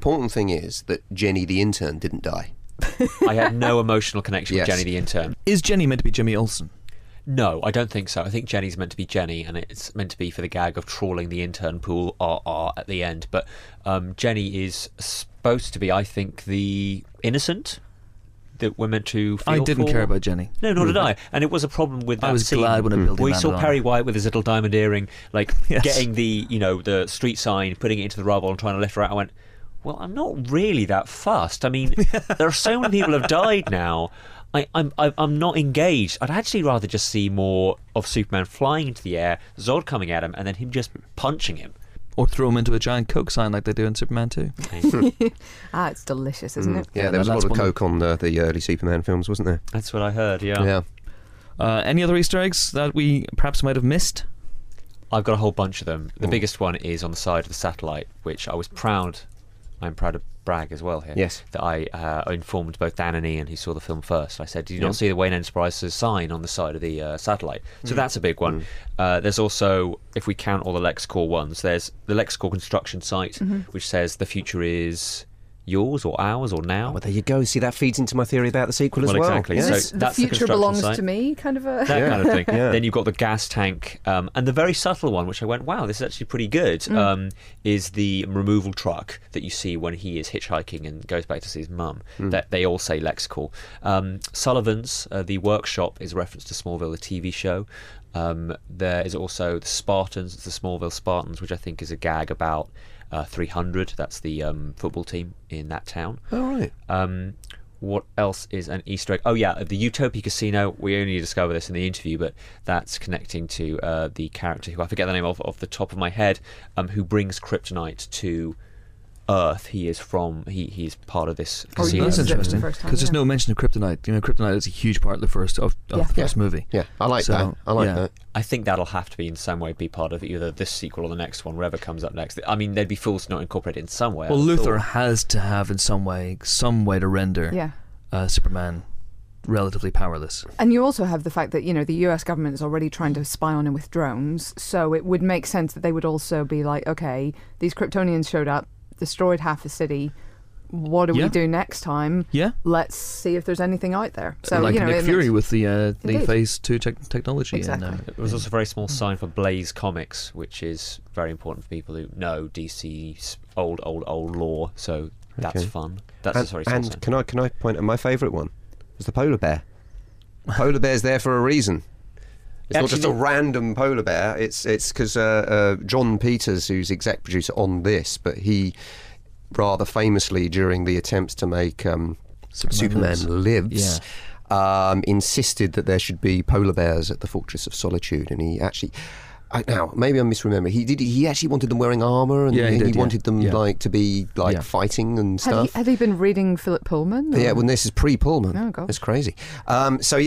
is that Jenny the intern didn't die. I had no emotional connection with Jenny the intern. Is Jenny meant to be Jimmy Olsen? No, I don't think so. I think Jenny's meant to be Jenny, and it's meant to be for the gag of trawling the intern pool at the end. But Jenny is supposed to be, I think, the innocent that we're meant to feel I didn't care about Jenny. No, nor did I. And it was a problem with that I was scene. glad when it built we saw Perry White with his little diamond earring, getting the street sign, putting it into the rubble and trying to lift her out. I went, well, I'm not really that fussed. I mean, there are so many people have died now. I'm not engaged. I'd actually rather just see more of Superman flying into the air, Zod coming at him, and then him just punching him. Or throw him into a giant Coke sign like they do in Superman 2. It's delicious, isn't it? Yeah, there was a lot of Coke on the early Superman films, wasn't there? That's what I heard, yeah. Any other Easter eggs that we perhaps might have missed? I've got a whole bunch of them. The biggest one is on the side of the satellite, which I'm proud to brag as well here. Yes. That I informed both Dan and Ian, who saw the film first. I said, did you not see the Wayne Enterprises sign on the side of the satellite? So that's a big one. There's also, if we count all the LexCorp ones, there's the LexCorp construction site, which says the future is yours or ours or now. Oh, well, there you go. See, that feeds into my theory about the sequel as well. Exactly. Yeah. So the future belongs to me, kind of a... That kind of thing. Then you've got the gas tank, and the very subtle one, which I went, wow, this is actually pretty good, is the removal truck that you see when he is hitchhiking and goes back to see his mum. That they all say LexCorp. Sullivan's, the workshop, is a reference to Smallville, the TV show. There is also the Spartans, the Smallville Spartans, which I think is a gag about 300. That's the football team in that town. Oh, right. What else is an Easter egg? Oh, yeah, the Utopia Casino. We only discovered this in the interview, but that's connecting to the character who I forget the name of off the top of my head, who brings kryptonite to Earth he is from. He's part of this casino. That's interesting, because there's no mention of kryptonite. You know, kryptonite is a huge part of the first movie. Yeah, I like that. That. I think that'll have to be in some way be part of either this sequel or the next one, whatever comes up next. I mean, they'd be fools to not incorporate it in some way. Well, Luthor has to have in some way to render Superman relatively powerless. And you also have the fact that, you know, the US government is already trying to spy on him with drones, so it would make sense that they would also be like, okay, these Kryptonians showed up, destroyed half the city, what do we do next time? Let's see if there's anything out there. So, like, you know, Nick Fury with the Phase 2 technology. Exactly. And, there was also a very small sign for Blaze Comics, which is very important for people who know DC's old lore, so that's fun. That's a very small sign. Can I point at my favourite one? It's the polar bear. The polar bear's there for a reason. It's not just a random polar bear. It's because John Peters, who's exec producer on this, but he rather famously, during the attempts to make Superman Lives, insisted that there should be polar bears at the Fortress of Solitude, and he actually... now, maybe I'm misremembering. He actually wanted them wearing armour, and he wanted them like to be like fighting and stuff. Had he been reading Philip Pullman? Or? Yeah, well, this is pre-Pullman. Oh God, it's crazy. So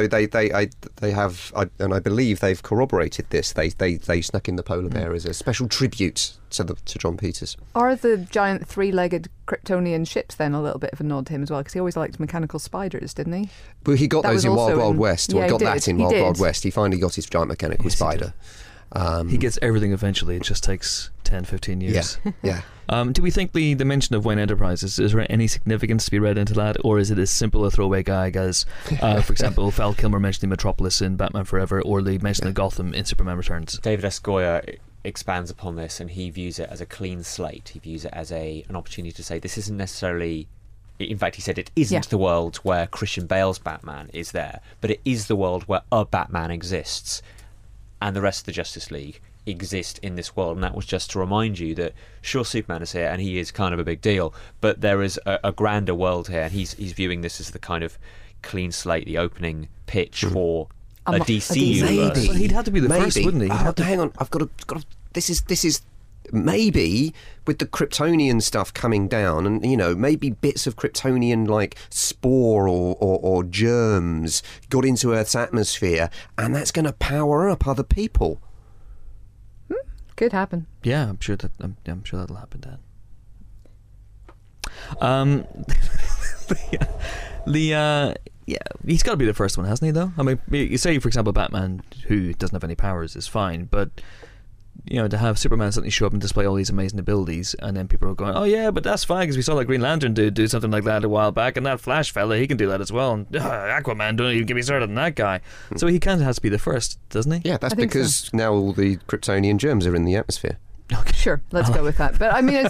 they have, and I believe they've corroborated this. They snuck in the polar bear as a special tribute to John Peters. Are the giant three-legged Kryptonian ships then a little bit of a nod to him as well? Because he always liked mechanical spiders, didn't he? Well, he got those in Wild West. Yeah, he got that in Wild West. He finally got his giant mechanical spider. He gets everything eventually. It just takes 10, 15 years. Yeah. Do we think the mention of Wayne Enterprises, is there any significance to be read into that, or is it as simple a throwaway gag as, for example, Val Kilmer mentioning Metropolis in Batman Forever, or the mention of Gotham in Superman Returns? David S. Goyer expands upon this, and he views it as a clean slate. He views it as an opportunity to say this isn't necessarily... In fact, he said it isn't the world where Christian Bale's Batman is there, but it is the world where a Batman exists, and the rest of the Justice League exist in this world. And that was just to remind you that, sure, Superman is here, and he is kind of a big deal, but there is a grander world here, and he's viewing this as the kind of clean slate, the opening pitch for a DC universe. Maybe. But he'd have to be the first, wouldn't he? Hang on, I've got to. This is maybe with the Kryptonian stuff coming down, and you know, maybe bits of Kryptonian like spore or germs got into Earth's atmosphere, and that's going to power up other people. Could happen. Yeah, I'm sure that'll happen, Dan. He's got to be the first one, hasn't he? Though, I mean, you say, for example, Batman, who doesn't have any powers, is fine, but you know, to have Superman suddenly show up and display all these amazing abilities, and then people are going, "Oh yeah, but that's fine because we saw that Green Lantern dude do something like that a while back, and that Flash fella, he can do that as well, and Aquaman, don't even get me started on that guy." So he kind of has to be the first, doesn't he? Yeah, that's because now all the Kryptonian germs are in the atmosphere. Okay. Sure, let's go with that. But I mean,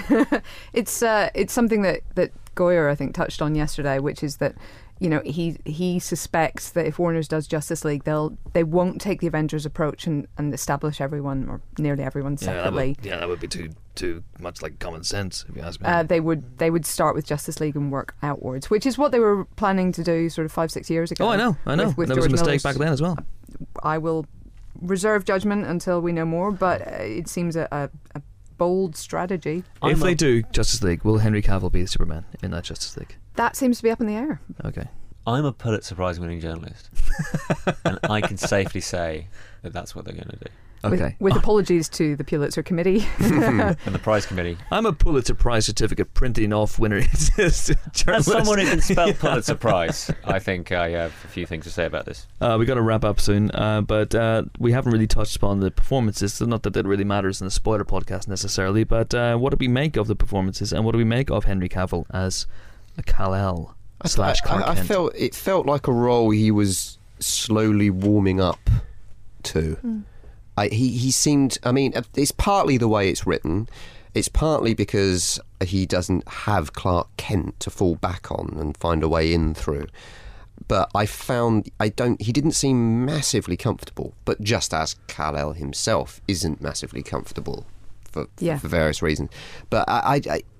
it's something that Goyer, I think, touched on yesterday, which is that, you know, he suspects that if Warner's does Justice League, they won't take the Avengers approach and establish everyone, or nearly everyone, separately. That would be too much like common sense, if you ask me. They would start with Justice League and work outwards, which is what they were planning to do sort of 5-6 years ago. Oh, I know. With There was a George mistake Miller's, back then as well. I will reserve judgment until we know more, but it seems a bold strategy. If they do Justice League, will Henry Cavill be Superman in that Justice League? That seems to be up in the air. Okay. I'm a Pulitzer Prize winning journalist, and I can safely say that that's what they're going to do. Okay. With apologies to the Pulitzer Committee and the Prize Committee. I'm a Pulitzer Prize certificate printing off winner. As someone who can spell Pulitzer Prize, I think I have a few things to say about this. We've got to wrap up soon, but we haven't really touched upon the performances. So not that it really matters in the spoiler podcast necessarily, but what do we make of the performances, and what do we make of Henry Cavill as a Kal-El / Clark Kent? It felt like a role he was slowly warming up to. He seemed, I mean, it's partly the way it's written. It's partly because he doesn't have Clark Kent to fall back on and find a way in through. But he didn't seem massively comfortable, but just as Kal-El himself isn't massively comfortable for various reasons. But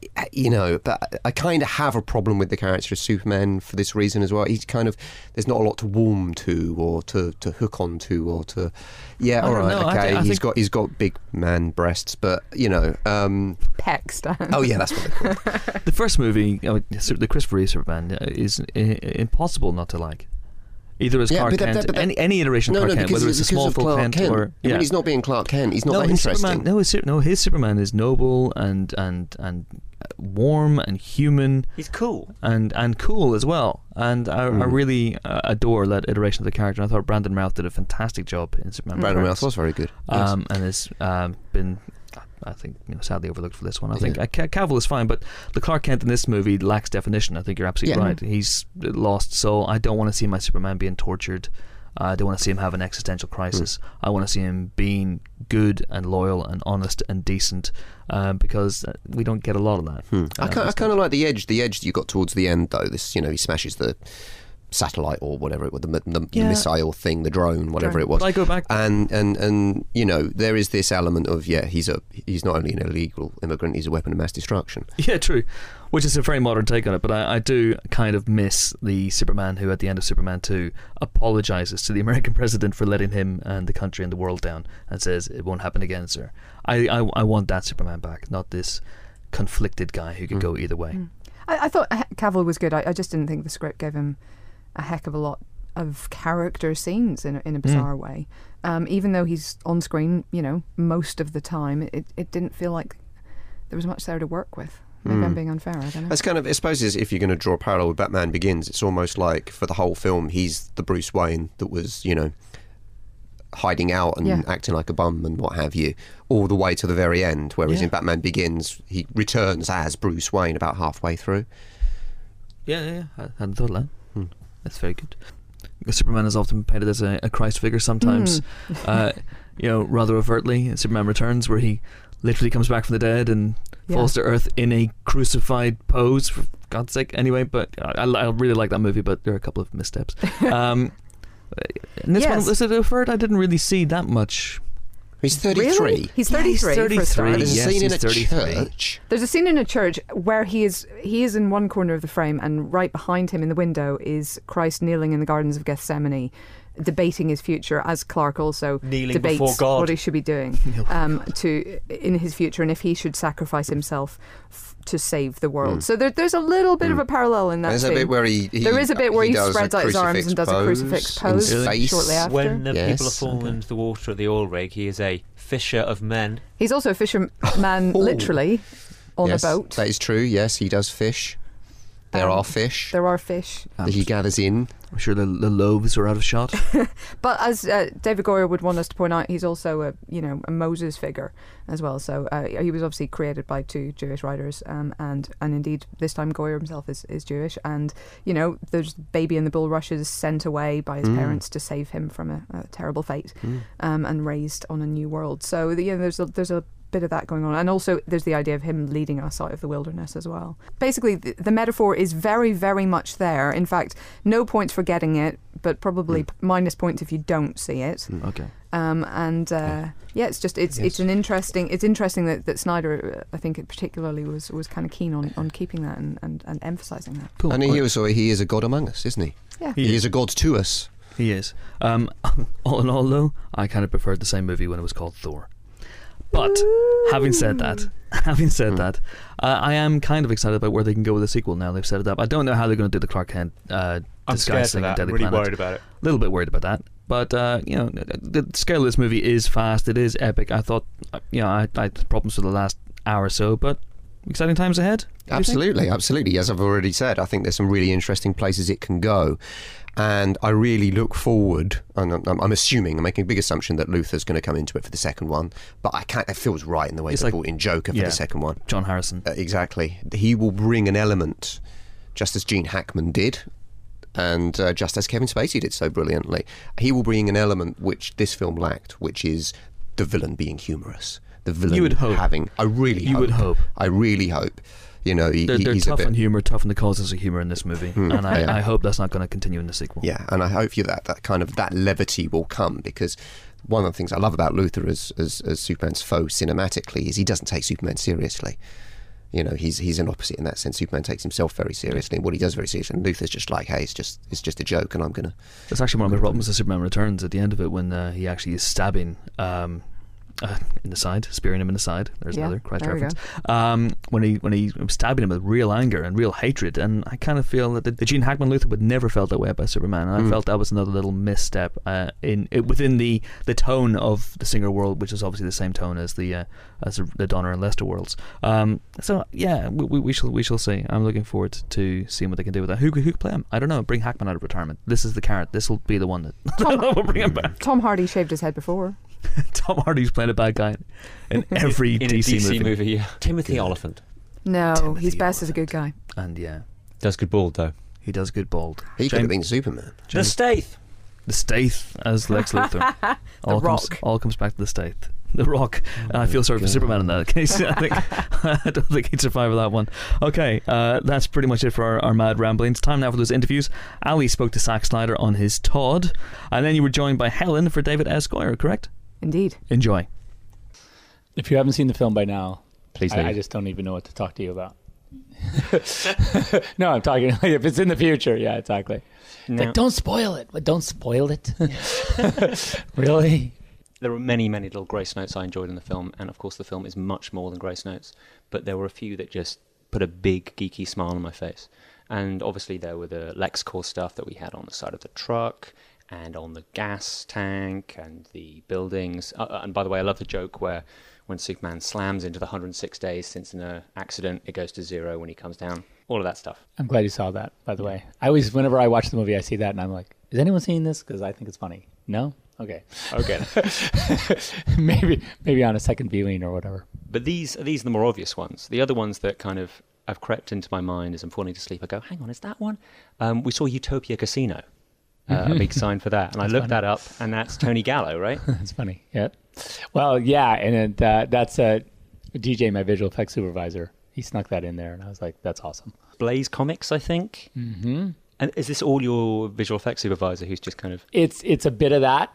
but I kind of have a problem with the character of Superman for this reason as well. He's kind of, there's not a lot to warm to or to hook on to or to, all right, okay, he's got big man breasts, but pecs, Stan. Oh yeah, that's what they're called. The first movie, the Christopher Reeve Superman, is impossible not to like. Either as Clark Kent, any iteration of Clark Kent, whether it's a Smallville Kent or... I mean, he's not being Clark Kent. He's not that interesting. His Superman is noble and warm and human. He's cool. And cool as well. And I really adore that iteration of the character. I thought Brandon Routh did a fantastic job in Superman. Brandon Routh was very good. Yes. And has been... I think sadly overlooked for this one. I think Cavill is fine, but the Clark Kent in this movie lacks definition. I think you're absolutely right. He's lost soul. I don't want to see my Superman being tortured. I don't want to see him have an existential crisis. I want to see him being good and loyal and honest and decent, because we don't get a lot of that. I kind of like the edge that you got towards the end, though. This, he smashes the satellite or whatever it was, the missile thing, the drone, whatever it was. But I go back, and there is this element of he's not only an illegal immigrant, he's a weapon of mass destruction. Yeah, true. Which is a very modern take on it, but I do kind of miss the Superman who, at the end of Superman 2, apologises to the American president for letting him and the country and the world down, and says, "It won't happen again, sir." I want that Superman back, not this conflicted guy who could go either way. I thought Cavill was good. I just didn't think the script gave him a heck of a lot of character scenes in a bizarre way. Even though he's on screen, most of the time, it didn't feel like there was much there to work with. Maybe I'm being unfair, I don't know. That's kind of, I suppose, if you're going to draw a parallel with Batman Begins, it's almost like for the whole film, he's the Bruce Wayne that was, hiding out and acting like a bum and what have you, all the way to the very end. Whereas in Batman Begins, he returns as Bruce Wayne about halfway through. Yeah, I hadn't thought of that. That's very good. Superman is often painted as a Christ figure sometimes, rather overtly. Superman Returns, where he literally comes back from the dead and falls to earth in a crucified pose, for God's sake. Anyway, but I really like that movie, but there are a couple of missteps. And this one, was it overt? I didn't really see that much. He's 33. Really? He's 33. He's 33. There's a scene in a 33. church. There's a scene in a church where he is in one corner of the frame, and right behind him in the window is Christ kneeling in the Gardens of Gethsemane, debating his future, as Clark also kneeling debates before God. what he should be doing in his future, and if he should sacrifice himself to save the world. So there's a little bit of a parallel in that. There's scene. A bit where he spreads out his arms and does a crucifix pose shortly after. When people are falling into the water at the oil rig, he is a fisher of men. He's also a fisherman, literally, on a boat. That is true. Yes, he does fish. There are fish. There are fish that he gathers in. I'm sure the loaves are out of shot. But as David Goyer would want us to point out, he's also a Moses figure as well. So he was obviously created by two Jewish writers, and indeed this time Goyer himself is Jewish. And there's baby in the bulrushes sent away by his parents to save him from a terrible fate, and raised on a new world. So there's a bit of that going on, and also there's the idea of him leading us out of the wilderness as well. Basically, the metaphor is very, very much there. In fact, no points for getting it, but probably minus points if you don't see it. Okay. It's interesting that Snyder, I think, particularly was kind of keen on keeping that and emphasising that. Cool. And he is a god among us, isn't he? Yeah, he is a god to us. He is. All in all, though, I kind of preferred the same movie when it was called Thor. But having said that, I am kind of excited about where they can go with the sequel now they've set it up. I don't know how they're going to do the Clark Kent disguise thing in Deadly Planet. I'm really worried about it. A little bit worried about that. But, the scale of this movie is fast. It is epic. I thought, I had problems for the last hour or so, but exciting times ahead. Absolutely. As I've already said, I think there's some really interesting places it can go. And I really look forward, and I'm assuming, I'm making a big assumption that Luthor's going to come into it for the second one, but it feels right in the way they brought in Joker for the second one. John Harrison. Exactly. He will bring an element, just as Gene Hackman did, and just as Kevin Spacey did so brilliantly. He will bring an element which this film lacked, which is the villain being humorous. The villain you would hope. I really hope. They're tough on humour, tough on the causes of humour in this movie, and I hope that's not going to continue in the sequel. Yeah, and I hope that levity will come, because one of the things I love about Luthor as Superman's foe cinematically is he doesn't take Superman seriously. he's an opposite in that sense. Superman takes himself very seriously, and what he does very seriously. And Luthor's just like, hey, it's just a joke, and I'm gonna. That's actually one of my problems with Superman Returns at the end of it, when he actually is stabbing. In the side, spearing him in the side. There's another Christ reference. When he was stabbing him with real anger and real hatred, and I kind of feel that the Gene Hackman Luthor would never felt that way about Superman, and I felt that was another little misstep within the tone of the Singer world, which is obviously the same tone as the Donner and Lester worlds. So yeah, we shall see. I'm looking forward to seeing what they can do with that. Who could play him? I don't know. Bring Hackman out of retirement. This is the carrot. This will be the one that will bring him back. Tom Hardy shaved his head before. Tom Hardy's playing a bad guy in every DC movie. Yeah. Timothy Olyphant. No, he's best as a good guy. And does good bald though. He does good bald. He could have been Superman. The Staith as Lex Luthor. All comes back to the Staith. The Rock. I feel sorry for Superman in that case. I don't think he'd survive with that one. Okay, that's pretty much it for our mad ramblings. Time now for those interviews. Ali spoke to Zack Snyder on his Todd, and then you were joined by Helen for David S. Goyer, correct? Indeed. Enjoy. If you haven't seen the film by now, please I just don't even know what to talk to you about. No, I'm talking if it's in the future. Yeah, exactly. No. Like, don't spoil it. But don't spoil it. Really? There were many, many little grace notes I enjoyed in the film, and of course the film is much more than grace notes, but there were a few that just put a big geeky smile on my face. And obviously there were the LexCorp stuff that we had on the side of the truck, and on the gas tank, and the buildings. And by the way, I love the joke where when Superman slams into the 106 days since an accident, it goes to 0 when he comes down. All of that stuff. I'm glad you saw that, by the way. I always, whenever I watch the movie, I see that, and I'm like, is anyone seeing this? Because I think it's funny. No? Okay. maybe on a second viewing or whatever. But these are the more obvious ones. The other ones that kind of have crept into my mind as I'm falling to sleep, I go, hang on, is that one? We saw Utopia Casino. A big sign for that. And I looked that up, and that's Tony Gallo, right? That's funny. Yeah. Well, yeah, and that's DJ, my visual effects supervisor. He snuck that in there, and I was like, that's awesome. Blaze Comics, I think. Mm-hmm. And is this all your visual effects supervisor who's just kind of... It's a bit of that.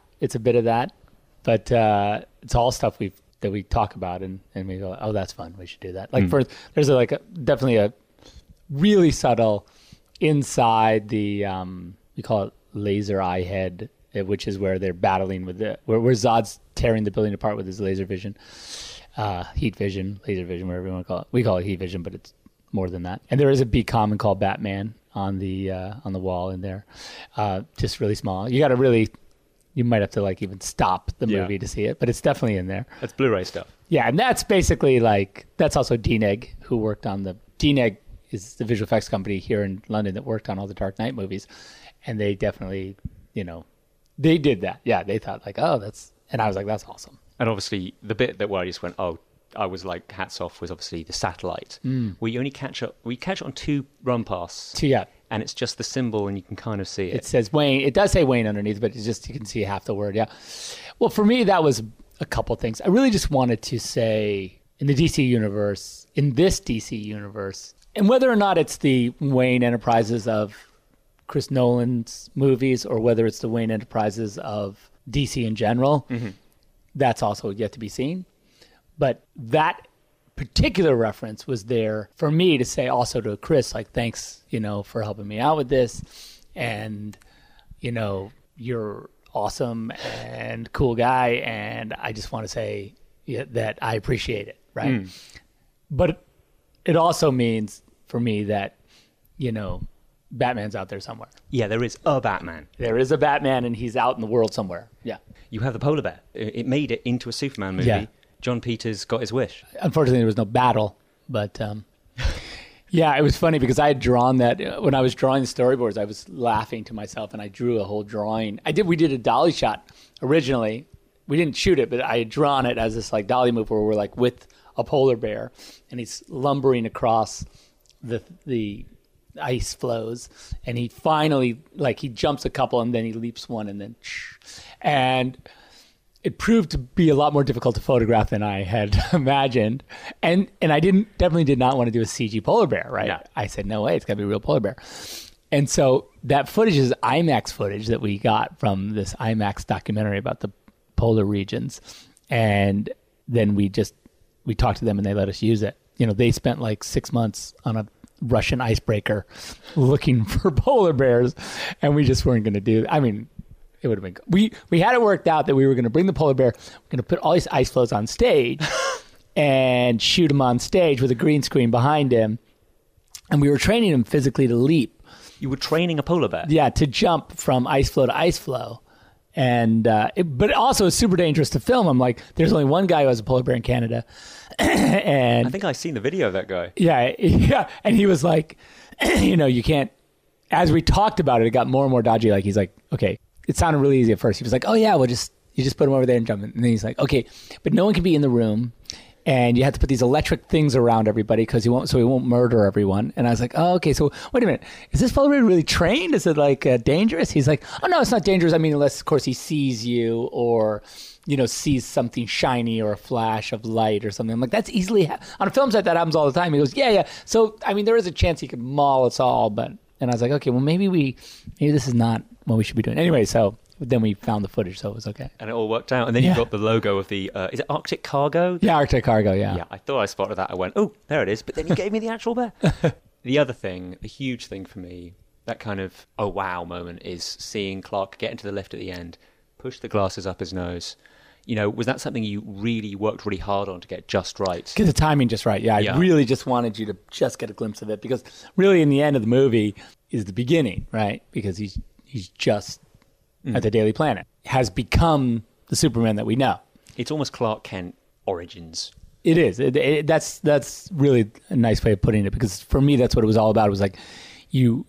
But it's all stuff that we talk about, and we go, oh, that's fun. We should do that. Like there's definitely a really subtle inside the we call it laser eye head, which is where they're battling with where Zod's tearing the building apart with his laser vision, heat vision, laser vision, whatever you want to call it. We call it heat vision, but it's more than that. And there is a B common called Batman on the wall in there, just really small. You might have to like even stop the movie to see it, but it's definitely in there. That's Blu-ray stuff. Yeah, and that's basically that's also DNEG, who worked on DNEG is the visual effects company here in London that worked on all the Dark Knight movies, and they definitely, they did that. Yeah, they thought and I was like, that's awesome. And obviously the bit where I just went, I was like, hats off, was obviously the satellite. We only catch it on 2 run pass. 2, yeah. And it's just the symbol, and you can kind of see it. It says Wayne. It does say Wayne underneath, but it's just, you can see half the word, yeah. Well, for me, that was a couple things. I really just wanted to say, in the DC universe, in this DC universe, and whether or not it's the Wayne Enterprises of Chris Nolan's movies, or whether it's the Wayne Enterprises of DC in general, that's also yet to be seen. But that particular reference was there for me to say also to Chris, like, thanks, for helping me out with this. And, you're awesome and cool guy. And I just want to say that I appreciate it. Right. But it also means for me that, Batman's out there somewhere. Yeah, there is a Batman. There is a Batman, and he's out in the world somewhere. Yeah. You have the polar bear. It made it into a Superman movie. Yeah. John Peters got his wish. Unfortunately, there was no battle, but yeah, it was funny because I had drawn that when I was drawing the storyboards. I was laughing to myself, and I drew a whole drawing. We did a dolly shot originally. We didn't shoot it, but I had drawn it as this like dolly move where we're like with a polar bear, and he's lumbering across the ice flows, and he finally he jumps a couple, and then he leaps one, and then and it proved to be a lot more difficult to photograph than I had imagined. And I definitely did not want to do a CG polar bear, right? Yeah. I said, no way, it's got to be a real polar bear. And so that footage is IMAX footage that we got from this IMAX documentary about the polar regions. And then we talked to them, and they let us use it. they spent like 6 months on a Russian icebreaker looking for polar bears, and we just weren't going to do. I mean, it would have been. We had it worked out that we were going to bring the polar bear, we're going to put all these ice floes on stage, and shoot him on stage with a green screen behind him, and we were training him physically to leap. You were training a polar bear? Yeah, to jump from ice floe to ice floe. And but also it's super dangerous to film. I'm like, there's only one guy who has a polar bear in Canada, and I think I've seen the video of that guy. Yeah, and he was like, you can't. As we talked about it, it got more and more dodgy. Like he's like, okay, it sounded really easy at first. He was like, oh yeah, you just put him over there and jump in. And then he's like, okay, but no one can be in the room, and you have to put these electric things around everybody because he won't murder everyone. And I was like, oh, okay, so wait a minute, is this polar bear really trained? Is it like dangerous? He's like, oh no, it's not dangerous. I mean, unless of course he sees you or sees something shiny or a flash of light or something. I'm like, that's easily on a film set that happens all the time. He goes, yeah. So I mean, there is a chance he could maul us all, and I was like, okay, well maybe this is not what we should be doing anyway. So then we found the footage, so it was okay. And it all worked out. And then you got the logo of the, is it Arctic Cargo? Yeah, Arctic Cargo, yeah. Yeah, I thought I spotted that. I went, oh, there it is. But then you gave me the actual bear. The other thing, the huge thing for me, that kind of, oh, wow moment is seeing Clark get into the lift at the end, push the glasses up his nose. Was that something you really worked really hard on to get just right? Get the timing just right, yeah. I really just wanted you to just get a glimpse of it because really in the end of the movie is the beginning, right? Because he's just... at the Daily Planet, has become the Superman that we know. It's almost Clark Kent origins. It is. That's really a nice way of putting it because for me, that's what it was all about. It was like you,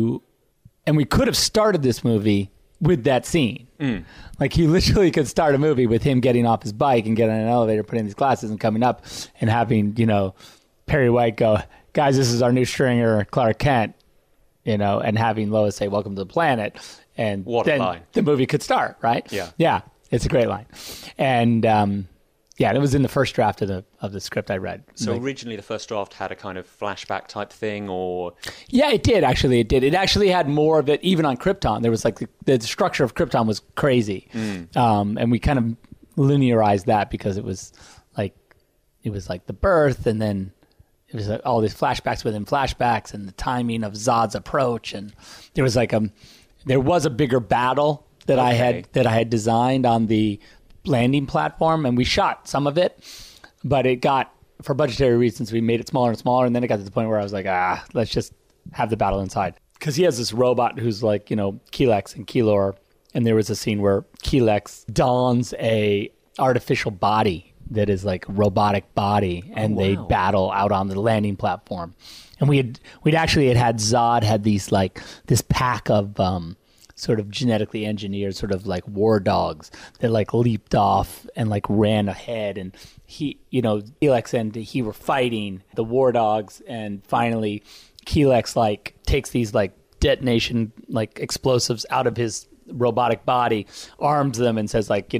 and we could have started this movie with that scene. Like you literally could start a movie with him getting off his bike and getting on an elevator, putting these glasses and coming up and having, Perry White go, guys, this is our new stringer, Clark Kent, and having Lois say, welcome to the planet. And what then a line. The movie could start, right? Yeah, it's a great line, and it was in the first draft of the script I read. So originally, the first draft had a kind of flashback type thing, or it did actually. It did. It actually had more of it, even on Krypton. There was like the structure of Krypton was crazy, and we kind of linearized that because it was like the birth, and then it was like all these flashbacks within flashbacks, and the timing of Zod's approach, and there was like there was a bigger battle that I had designed on the landing platform, and we shot some of it, but it got, for budgetary reasons, we made it smaller and smaller, and then it got to the point where I was like, let's just have the battle inside. Because he has this robot who's like, Kelex and Keylor, and there was a scene where Kelex dons a artificial body that is like a robotic body, and they battle out on the landing platform. And we'd actually had Zod had these like this pack of sort of genetically engineered sort of like war dogs that like leaped off and like ran ahead, and he, Kelex and he were fighting the war dogs, and finally Kelex like takes these like detonation like explosives out of his robotic body, arms them, and says like,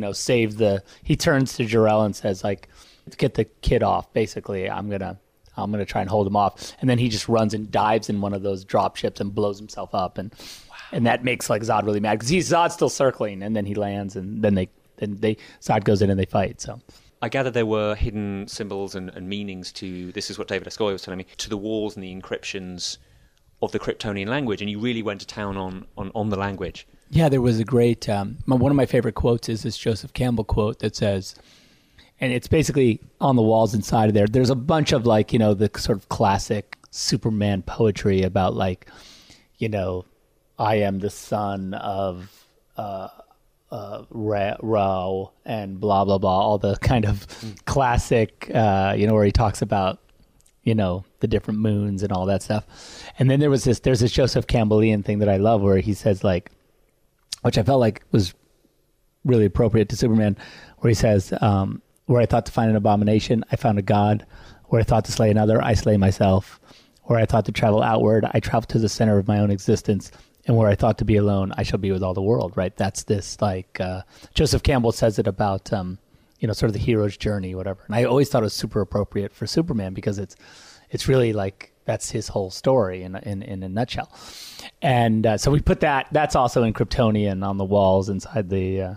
he turns to Jor-El and says like, get the kid off, basically, I'm gonna try and hold him off, and then he just runs and dives in one of those drop ships and blows himself up, and that makes like Zod really mad because Zod's still circling, and then he lands, and then Zod goes in and they fight. So I gather there were hidden symbols and meanings to, this is what David S. Goyer was telling me, to the walls and the encryptions of the Kryptonian language, and you really went to town on the language. Yeah, there was a great one of my favorite quotes is this Joseph Campbell quote that says, and it's basically on the walls inside of there. There's a bunch of like, the sort of classic Superman poetry about like, I am the son of Ra and blah, blah, blah, all the kind of classic, where he talks about, the different moons and all that stuff. And then there's this Joseph Campbellian thing that I love where he says like, which I felt like was really appropriate to Superman, where he says, where I thought to find an abomination, I found a god. Where I thought to slay another, I slay myself. Where I thought to travel outward, I travel to the center of my own existence. And where I thought to be alone, I shall be with all the world, right? That's this, like, Joseph Campbell says it about, sort of the hero's journey, whatever. And I always thought it was super appropriate for Superman because it's really like, that's his whole story in a nutshell. And so we put that's also in Kryptonian on the walls inside the...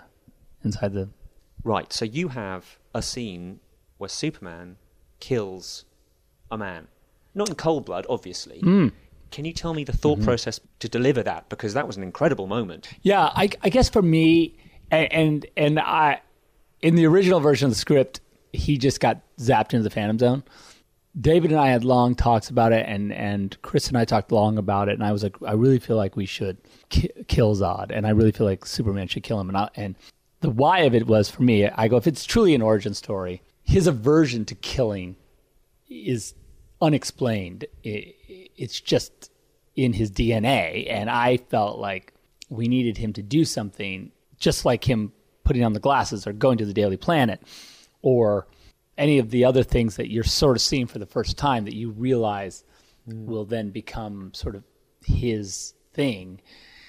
Right, so you have a scene where Superman kills a man? Not in cold blood, obviously. Can you tell me the thought process to deliver that? Because that was an incredible moment. Yeah, I guess for me, and I, in the original version of the script, he just got zapped into the Phantom Zone. David and I had long talks about it, and Chris and I talked long about it, and I was like, I really feel like we should kill Zod, and I really feel like Superman should kill him. And the why of it was, for me, I go, if it's truly an origin story, his aversion to killing is unexplained. It's just in his DNA, and I felt like we needed him to do something, just like him putting on the glasses or going to the Daily Planet or any of the other things that you're sort of seeing for the first time that you realize will then become sort of his thing.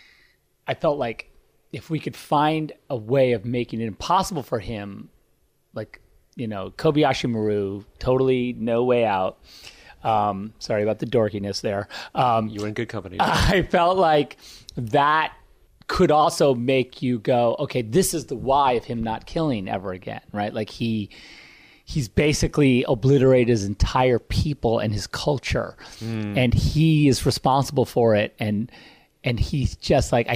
I felt like if we could find a way of making it impossible for him, like, Kobayashi Maru, totally no way out. Sorry about the dorkiness there. You were in good company. I felt like that could also make you go, okay, this is the why of him not killing ever again, right? Like he's basically obliterated his entire people and his culture, and he is responsible for it. And he's just like,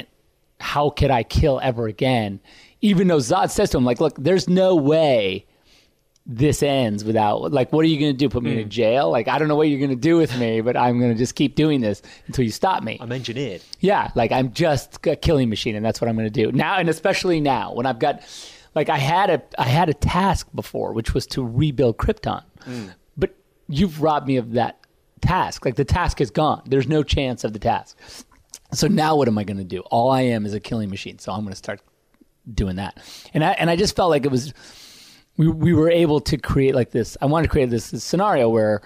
how could I kill ever again? Even though Zod says to him, like, look, there's no way this ends without, like, what are you going to do? Put me in a jail? Like, I don't know what you're going to do with me, but I'm going to just keep doing this until you stop me. I'm engineered. Yeah, like, I'm just a killing machine, and that's what I'm going to do. Now, and especially now, when I've got, like, I had a task before, which was to rebuild Krypton. But you've robbed me of that task. Like, the task is gone. There's no chance of the task. So now what am I going to do? All I am is a killing machine, so I'm going to start doing that. And I just felt like it was... We were able to create like this. I wanted to create this scenario where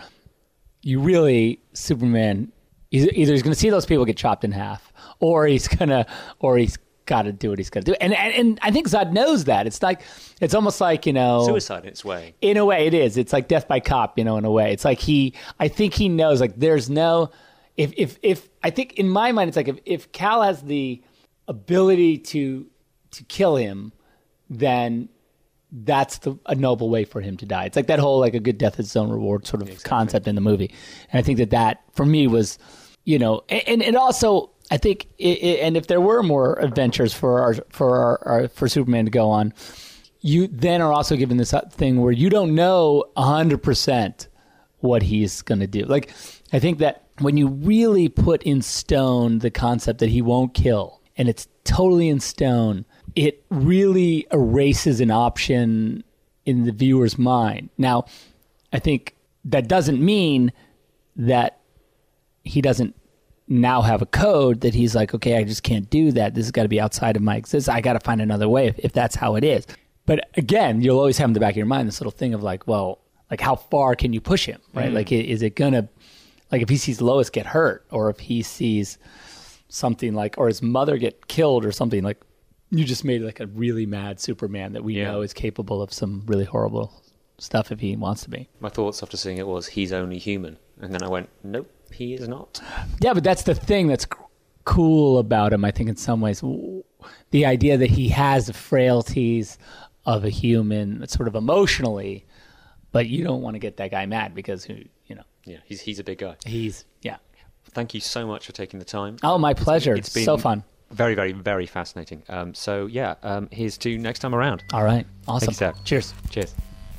Superman, either he's going to see those people get chopped in half, or he's got to do what he's got to do. And I think Zod knows that. It's almost like, suicide in its way. In a way, it is. It's like death by cop, in a way. It's like I think he knows, like, there's no, if I think in my mind, it's like if Kal has the ability to kill him, then that's a noble way for him to die. It's like that whole, like, a good death is its own reward sort of concept in the movie. And I think that for me was, and it also, I think, and if there were more adventures for Superman to go on, you then are also given this thing where you don't know 100% what he's going to do. Like, I think that when you really put in stone the concept that he won't kill, and it's totally in stone, it really erases an option in the viewer's mind. Now, I think that doesn't mean that he doesn't now have a code that he's like, okay, I just can't do that. This has got to be outside of my existence. I got to find another way if that's how it is. But again, you'll always have in the back of your mind this little thing of like, well, like, how far can you push him, right? Like, is it going to, like, if he sees Lois get hurt, or if he sees something like, or his mother get killed or something, like, you just made like a really mad Superman that we know is capable of some really horrible stuff if he wants to be. My thoughts after seeing it was, he's only human. And then I went, nope, he is not. Yeah, but that's the thing that's cool about him, I think, in some ways. The idea that he has the frailties of a human, sort of emotionally, but you don't want to get that guy mad because, Yeah, he's a big guy. Thank you so much for taking the time. Oh, my pleasure. It's been so fun. Very, very, very fascinating. Here's to next time around. All right. Awesome. Thanks, Seth. Cheers. Cheers.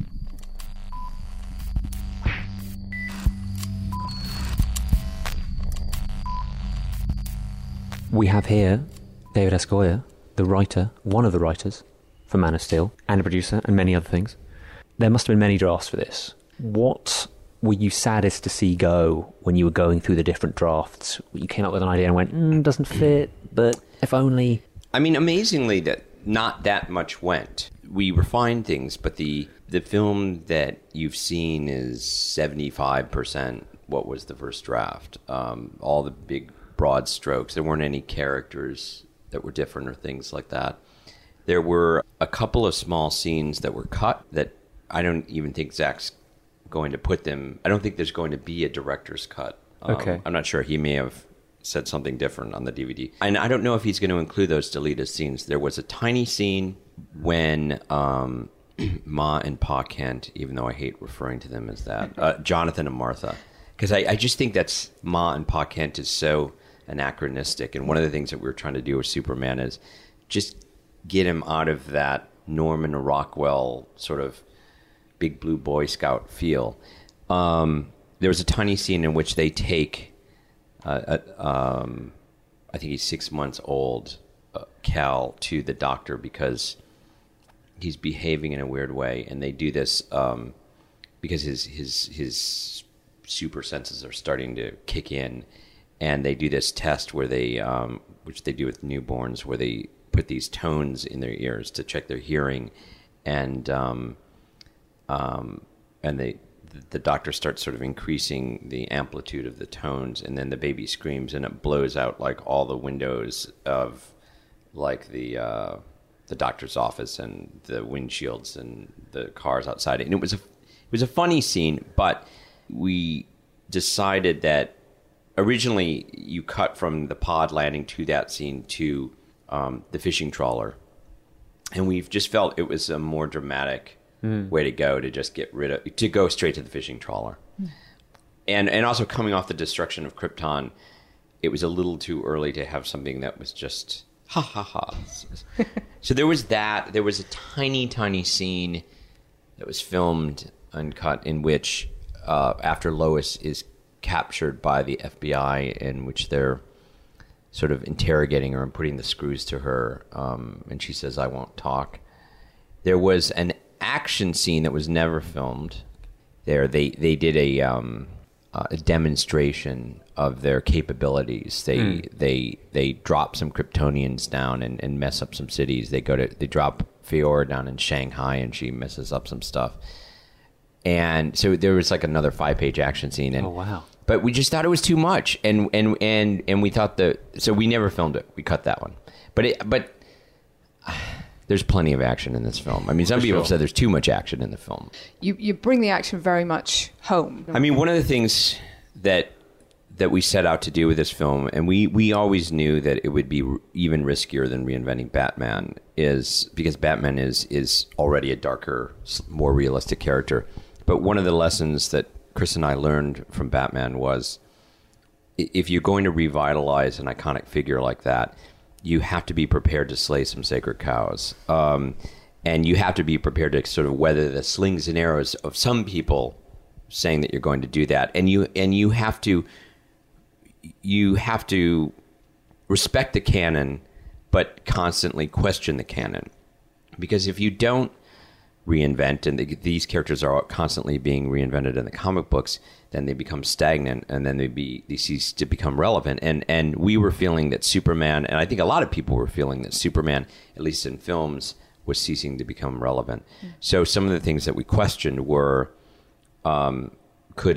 We have here David S. Goyer, the writer, one of the writers for Man of Steel, and a producer, and many other things. There must have been many drafts for this. What were you saddest to see go when you were going through the different drafts? You came up with an idea and went, doesn't fit, but if only... I mean, amazingly, that not that much went. We refined things, but the film that you've seen is 75% what was the first draft. All the big broad strokes. There weren't any characters that were different or things like that. There were a couple of small scenes that were cut that I don't even think Zach's going to put them. I don't think there's going to be a director's cut. Okay. I'm not sure. He may have said something different on the DVD. And I don't know if he's going to include those deleted scenes. There was a tiny scene when Ma and Pa Kent, even though I hate referring to them as that. Jonathan and Martha. Because I just think that's Ma and Pa Kent is so anachronistic. And one of the things that we were trying to do with Superman is just get him out of that Norman Rockwell sort of big blue Boy Scout feel. There was a tiny scene in which they take, I think he's 6 months old, Cal, to the doctor because he's behaving in a weird way. And they do this because his super senses are starting to kick in. And they do this test where they, which they do with newborns, where they put these tones in their ears to check their hearing, and the doctor starts sort of increasing the amplitude of the tones, and then the baby screams, and it blows out like all the windows of like the doctor's office and the windshields and the cars outside it. And it was a funny scene, but we decided that originally you cut from the pod landing to that scene to the fishing trawler, and we've just felt it was a more dramatic way to go, to just to go straight to the fishing trawler. And also coming off the destruction of Krypton, it was a little too early to have something that was just ha ha ha. So there was that. There was a tiny scene that was filmed uncut in which after Lois is captured by the FBI, in which they're sort of interrogating her and putting the screws to her, and she says, "I won't talk." There was an action scene that was never filmed there. They did a demonstration of their capabilities. They drop some Kryptonians down and mess up some cities. They drop Fiora down in Shanghai, and she messes up some stuff. And so there was like another 5-page action scene. And, oh wow! But we just thought it was too much, and we thought so we never filmed it. We cut that one. But there's plenty of action in this film. I mean, some people have said there's too much action in the film. You bring the action very much home. I mean, one of the things that we set out to do with this film, and we always knew that it would be even riskier than reinventing Batman, is because Batman is already a darker, more realistic character. But one of the lessons that Chris and I learned from Batman was, if you're going to revitalize an iconic figure like that, you have to be prepared to slay some sacred cows. And you have to be prepared to sort of weather the slings and arrows of some people saying that you're going to do that. And you have to respect the canon, but constantly question the canon. Because if you don't reinvent, and these characters are constantly being reinvented in the comic books, then they become stagnant, and then they cease to become relevant. And we were feeling that Superman, and I think a lot of people were feeling that Superman, at least in films, was ceasing to become relevant. So some of the things that we questioned were, shouldn't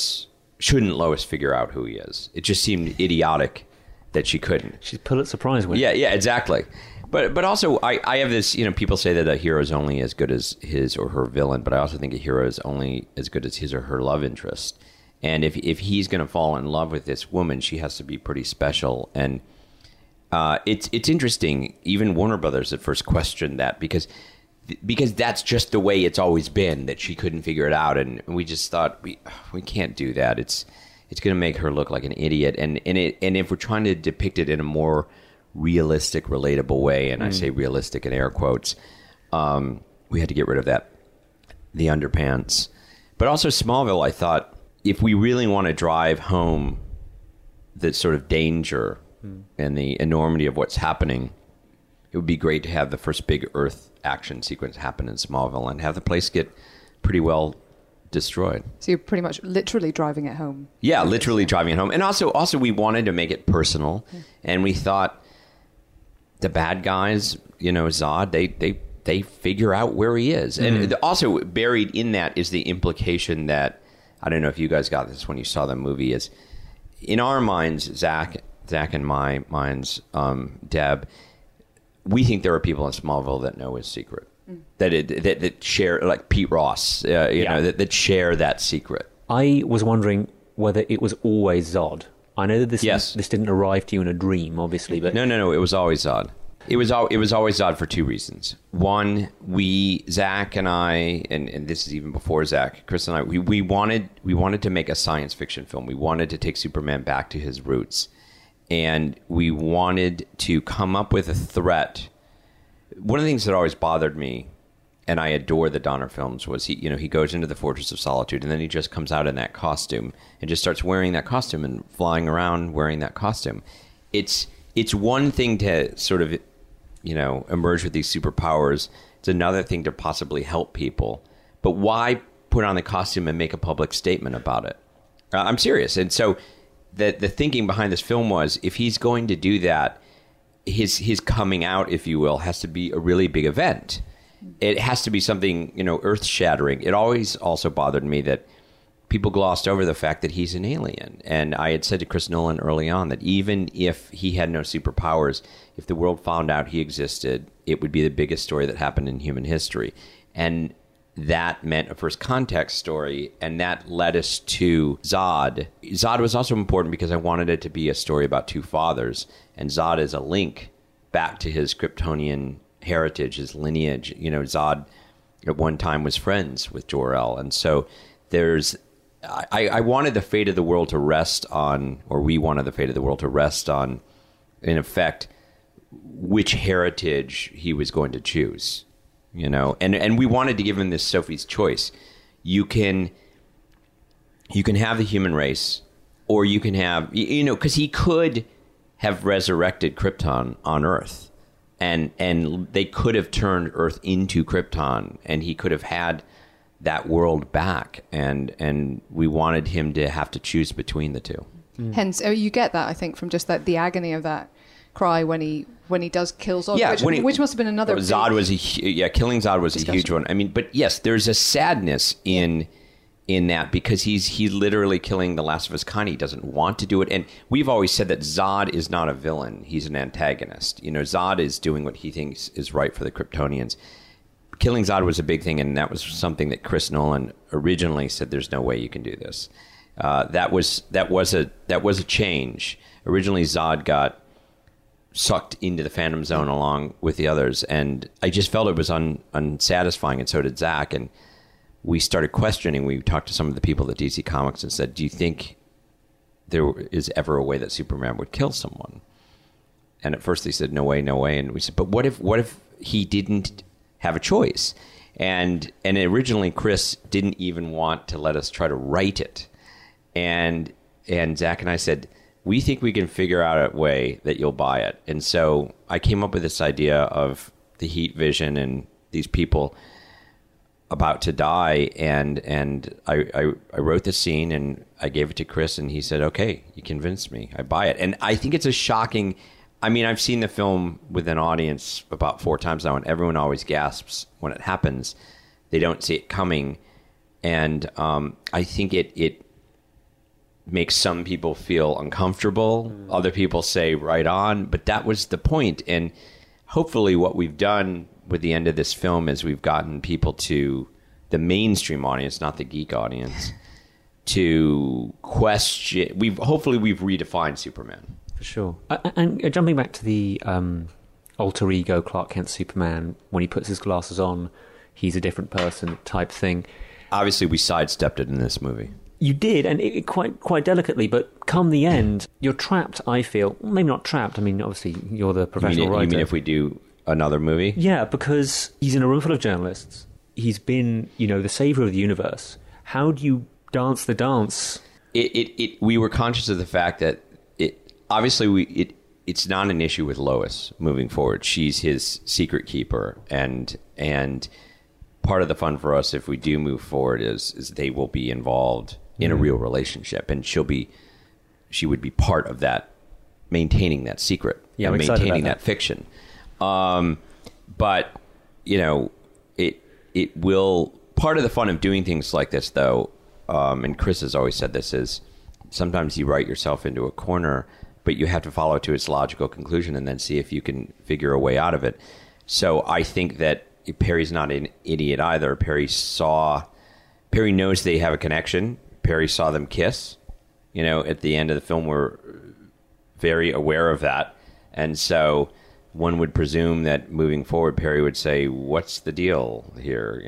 Lois figure out who he is? It just seemed idiotic that she couldn't. She's Pulitzer Prize winner. Yeah, exactly. But also, I have this, people say that a hero is only as good as his or her villain, but I also think a hero is only as good as his or her love interest. And if he's going to fall in love with this woman, she has to be pretty special. And it's interesting, even Warner Brothers at first questioned that, because that's just the way it's always been, that she couldn't figure it out. And we just thought, we can't do that. It's going to make her look like an idiot. And if we're trying to depict it in a more realistic, relatable way, and I say realistic in air quotes, we had to get rid of that, the underpants. But also Smallville, I thought, if we really want to drive home the sort of danger and the enormity of what's happening, it would be great to have the first big Earth action sequence happen in Smallville and have the place get pretty well destroyed. So you're pretty much literally driving it home. Yeah, literally driving it home. And also we wanted to make it personal, and we thought the bad guys, Zod, they figure out where he is. And also buried in that is the implication that, I don't know if you guys got this when you saw the movie, is in our minds, Zach and my minds, Deb, we think there are people in Smallville that know his secret, that share, like Pete Ross, that share that secret. I was wondering whether it was always Zod. I know that this didn't arrive to you in a dream, obviously, but no, it was always Zod. It was always Zod for two reasons. One, Zach and I, and this is even before Zach, Chris and I, we wanted to make a science fiction film. We wanted to take Superman back to his roots, and we wanted to come up with a threat. One of the things that always bothered me, and I adore the Donner films, was he goes into the Fortress of Solitude, and then he just comes out in that costume and just starts wearing that costume and flying around wearing that costume. It's one thing to sort of emerge with these superpowers. It's another thing to possibly help people. But why put on the costume and make a public statement about it? I'm serious. And so the thinking behind this film was, if he's going to do that, his coming out, if you will, has to be a really big event. It has to be something, earth-shattering. It always also bothered me that people glossed over the fact that he's an alien. And I had said to Chris Nolan early on that even if he had no superpowers, if the world found out he existed, it would be the biggest story that happened in human history. And that meant a first context story, and that led us to Zod. Zod was also important because I wanted it to be a story about two fathers, and Zod is a link back to his Kryptonian heritage, his lineage. Zod at one time was friends with Jor-El, and so I wanted the fate of the world to rest on, or we wanted the fate of the world to rest on, in effect, which heritage he was going to choose, and we wanted to give him this Sophie's choice. You can have the human race, or you can have, because he could have resurrected Krypton on Earth, and they could have turned Earth into Krypton, and he could have had that world back, and we wanted him to have to choose between the two. Hence, you get that, I think, from just the agony of that cry when he does kill Zod, which must have been another. Zod was killing Zod was discussion. A huge one. I mean, but yes, there's a sadness in that, because he's literally killing the last of his kind. He doesn't want to do it, and we've always said that Zod is not a villain; he's an antagonist. Zod is doing what he thinks is right for the Kryptonians. Killing Zod was a big thing, and that was something that Chris Nolan originally said, "There's no way you can do this." That was a change. Originally, Zod got sucked into the Phantom Zone along with the others, and I just felt it was unsatisfying, and so did Zach. And we started questioning. We talked to some of the people at DC Comics and said, "Do you think there is ever a way that Superman would kill someone?" And at first they said, "No way, no way." And we said, "But what if he didn't have a choice?" And originally Chris didn't even want to let us try to write it. And Zach and I said, "We think we can figure out a way that you'll buy it." And so I came up with this idea of the heat vision and these people about to die, and I wrote the scene and I gave it to Chris, and he said, "Okay, you convinced me. I buy it." And I think it's a shocking. I mean, I've seen the film with an audience about 4 times now, and everyone always gasps when it happens. They don't see it coming, and I think it makes some people feel uncomfortable. Other people say right on, but that was the point. And hopefully what we've done with the end of this film is we've gotten people, to the mainstream audience, not the geek audience, to question. We've redefined Superman. For sure. And jumping back to the alter ego Clark Kent Superman, when he puts his glasses on, he's a different person type thing. Obviously, we sidestepped it in this movie. You did, and it quite delicately, but come the end, you're trapped, I feel. Maybe not trapped. I mean, obviously, you're the professional writer. You mean if we do another movie? Yeah, because he's in a room full of journalists. He's been, the savior of the universe. How do you dance the dance? We were conscious of the fact that it's not an issue with Lois moving forward. She's his secret keeper, and part of the fun for us if we do move forward is they will be involved in a real relationship, and she would be part of that, maintaining that secret, and maintaining that fiction. But it will. Part of the fun of doing things like this, though, and Chris has always said this, is sometimes you write yourself into a corner, but you have to follow it to its logical conclusion and then see if you can figure a way out of it. So I think that Perry's not an idiot either. Perry knows they have a connection. Perry saw them kiss. At the end of the film, we're very aware of that. And so one would presume that moving forward, Perry would say, "What's the deal here?"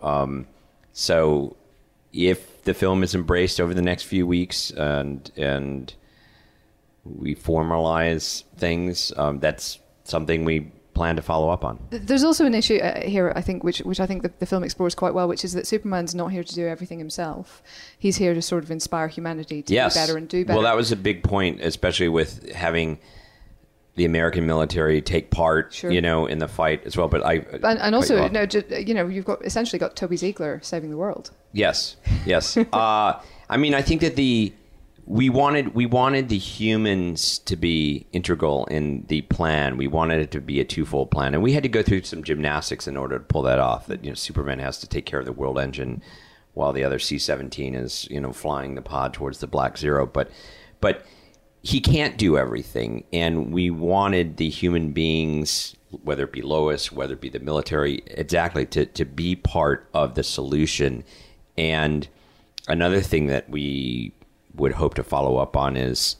So if the film is embraced over the next few weeks and we formalize things, that's something we plan to follow up on. There's also an issue here, I think, which I think the film explores quite well, which is that Superman's not here to do everything himself. He's here to sort of inspire humanity to be better and do better. Well, that was a big point, especially with having the American military take part, in the fight as well. But and also, you've essentially got Toby Ziegler saving the world. Yes. I think that we wanted the humans to be integral in the plan. We wanted it to be a twofold plan, and we had to go through some gymnastics in order to pull that off. That Superman has to take care of the world engine, while the other C-17 is flying the pod towards the Black Zero. But he can't do everything, and we wanted the human beings, whether it be Lois, whether it be the military, exactly to be part of the solution. And another thing that we would hope to follow up on is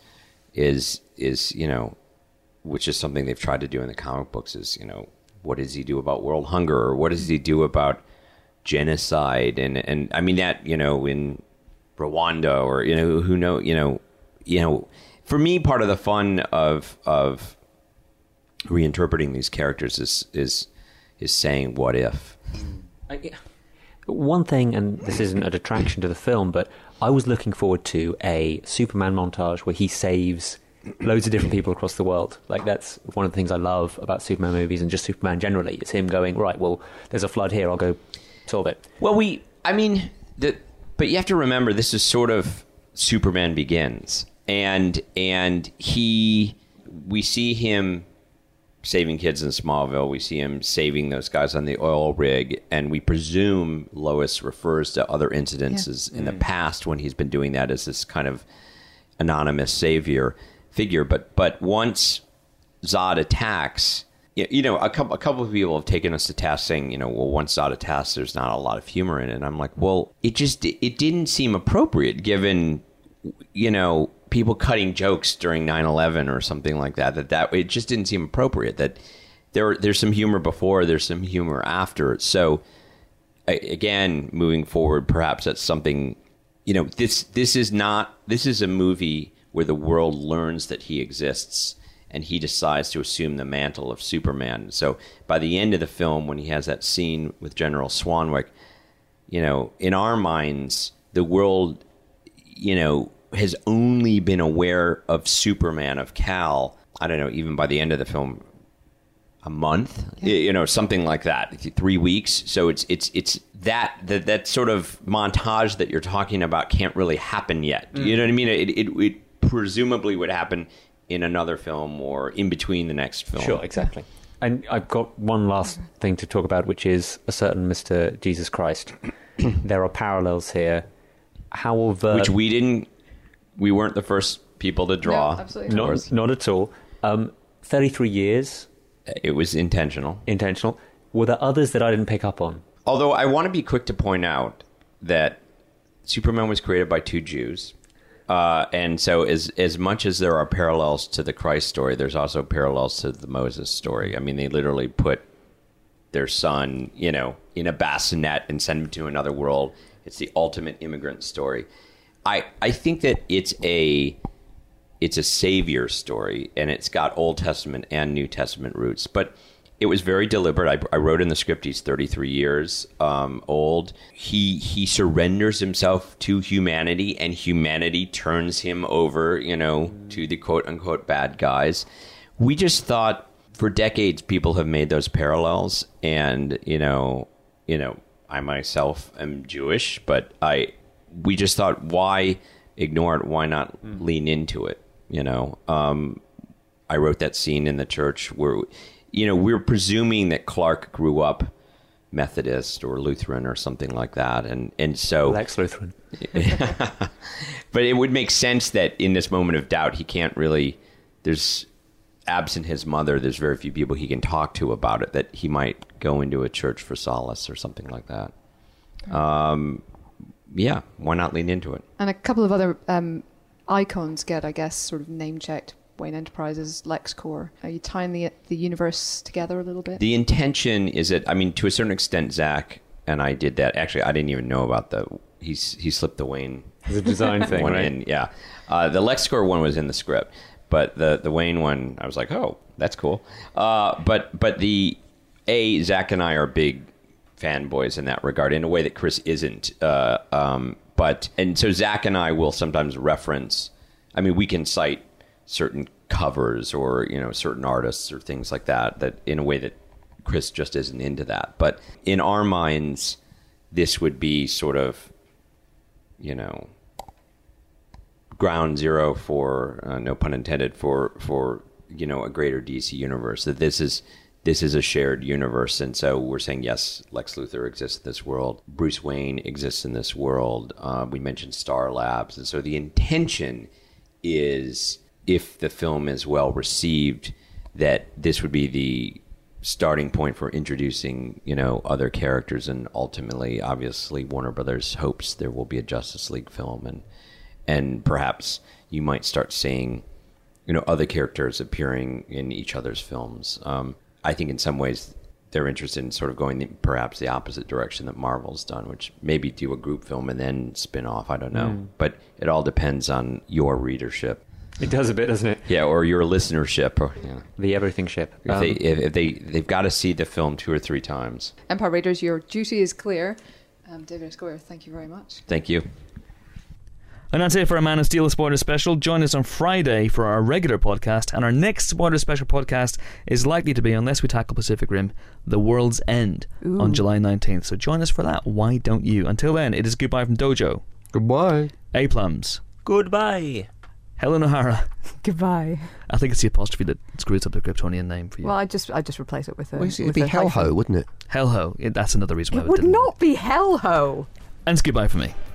which is something they've tried to do in the comic books, is what does he do about world hunger, or what does he do about genocide, and I mean that in Rwanda, or who know. For me, part of the fun of reinterpreting these characters is saying what if. One thing, and this isn't a detraction to the film, but I was looking forward to a Superman montage where he saves loads of different people across the world. Like, that's one of the things I love about Superman movies and just Superman generally. It's him going, right, well, there's a flood here, I'll go solve it. Well, but you have to remember, this is sort of Superman Begins. And we see him saving kids in Smallville. We see him saving those guys on the oil rig, and we presume Lois refers to other incidences in the past when he's been doing that as this kind of anonymous savior figure. But once Zod attacks, a couple of people have taken us to task saying, once Zod attacks, there's not a lot of humor in it. And I'm like, well, it didn't seem appropriate given, people cutting jokes during 9/11 or something like that it just didn't seem appropriate. That there's some humor before, there's some humor after. So again, moving forward, perhaps that's something, this is a movie where the world learns that he exists and he decides to assume the mantle of Superman. So by the end of the film, when he has that scene with General Swanwick, in our minds, the world, has only been aware of Superman, of Kal, I don't know, even by the end of the film, a month, something like that, 3 weeks. So it's that sort of montage that you're talking about can't really happen yet. You know what I mean? It presumably would happen in another film or in between the next film. Sure, exactly. And I've got one last thing to talk about, which is a certain Mr. Jesus Christ. There are parallels here. How overt... Which we weren't the first people to draw. No, absolutely not at all. 33 years. It was intentional. Were there others that I didn't pick up on? Although I want to be quick to point out that Superman was created by two Jews. And so as much as there are parallels to the Christ story, there's also parallels to the Moses story. I mean, they literally put their son, in a bassinet and send him to another world. It's the ultimate immigrant story. I think that it's a savior story, and it's got Old Testament and New Testament roots. But it was very deliberate. I wrote in the script he's 33 years old. He surrenders himself to humanity, and humanity turns him over, to the quote-unquote bad guys. We just thought for decades people have made those parallels, and, I myself am Jewish, but we just thought, why ignore it? Why not lean into it? I wrote that scene in the church where, we're presuming that Clark grew up Methodist or Lutheran or something like that. And so... Lex Lutheran. But it would make sense that in this moment of doubt, he can't really... absent his mother, there's very few people he can talk to about it, that he might go into a church for solace or something like that. Why not lean into it? And a couple of other icons get, I guess, sort of name-checked Wayne Enterprises, LexCorp? Are you tying the universe together a little bit? The intention is that, I mean, to a certain extent, Zach and I did that. Actually, I didn't even know about he slipped the Wayne. The design thing, one right? in, yeah. The LexCorp one was in the script, but the Wayne one, I was like, oh, that's cool. But Zach and I are big fanboys in that regard, in a way that Chris isn't. And so Zach and I will sometimes reference, I mean, we can cite certain covers or, certain artists or things like that in a way that Chris just isn't into that. But in our minds, this would be sort of, ground zero for, no pun intended, for a greater DC universe. That this is a shared universe, and so we're saying, yes, Lex Luthor exists in this world. Bruce Wayne exists in this world. We mentioned Star Labs, and so the intention is, if the film is well received, that this would be the starting point for introducing, other characters, and ultimately, obviously, Warner Brothers hopes there will be a Justice League film, and perhaps you might start seeing, other characters appearing in each other's films. I think in some ways they're interested in sort of going perhaps the opposite direction that Marvel's done, which maybe do a group film and then spin off. I don't know. But it all depends on your readership. It does a bit, doesn't it? Yeah, or your listenership. Or, the everything ship. If they've got to see the film 2 or 3 times. Empire Raiders, your duty is clear. David S. Goyer, thank you very much. Thank you. And that's it for our Man of Steel Spoiler Special. Join us on Friday for our regular podcast, and our next Spoiler Special podcast is likely to be, unless we tackle Pacific Rim, The World's End on July 19th. So join us for that. Why don't you? Until then, it is goodbye from Dojo. Goodbye. A-Plums. Goodbye. Helen O'Hara. Goodbye. I think it's the apostrophe that screws up the Kryptonian name for you. Well, I just replace it with a. It'd be Hellho, wouldn't it? Hellho. That's another reason why it would not be Hellho. And it's goodbye for me.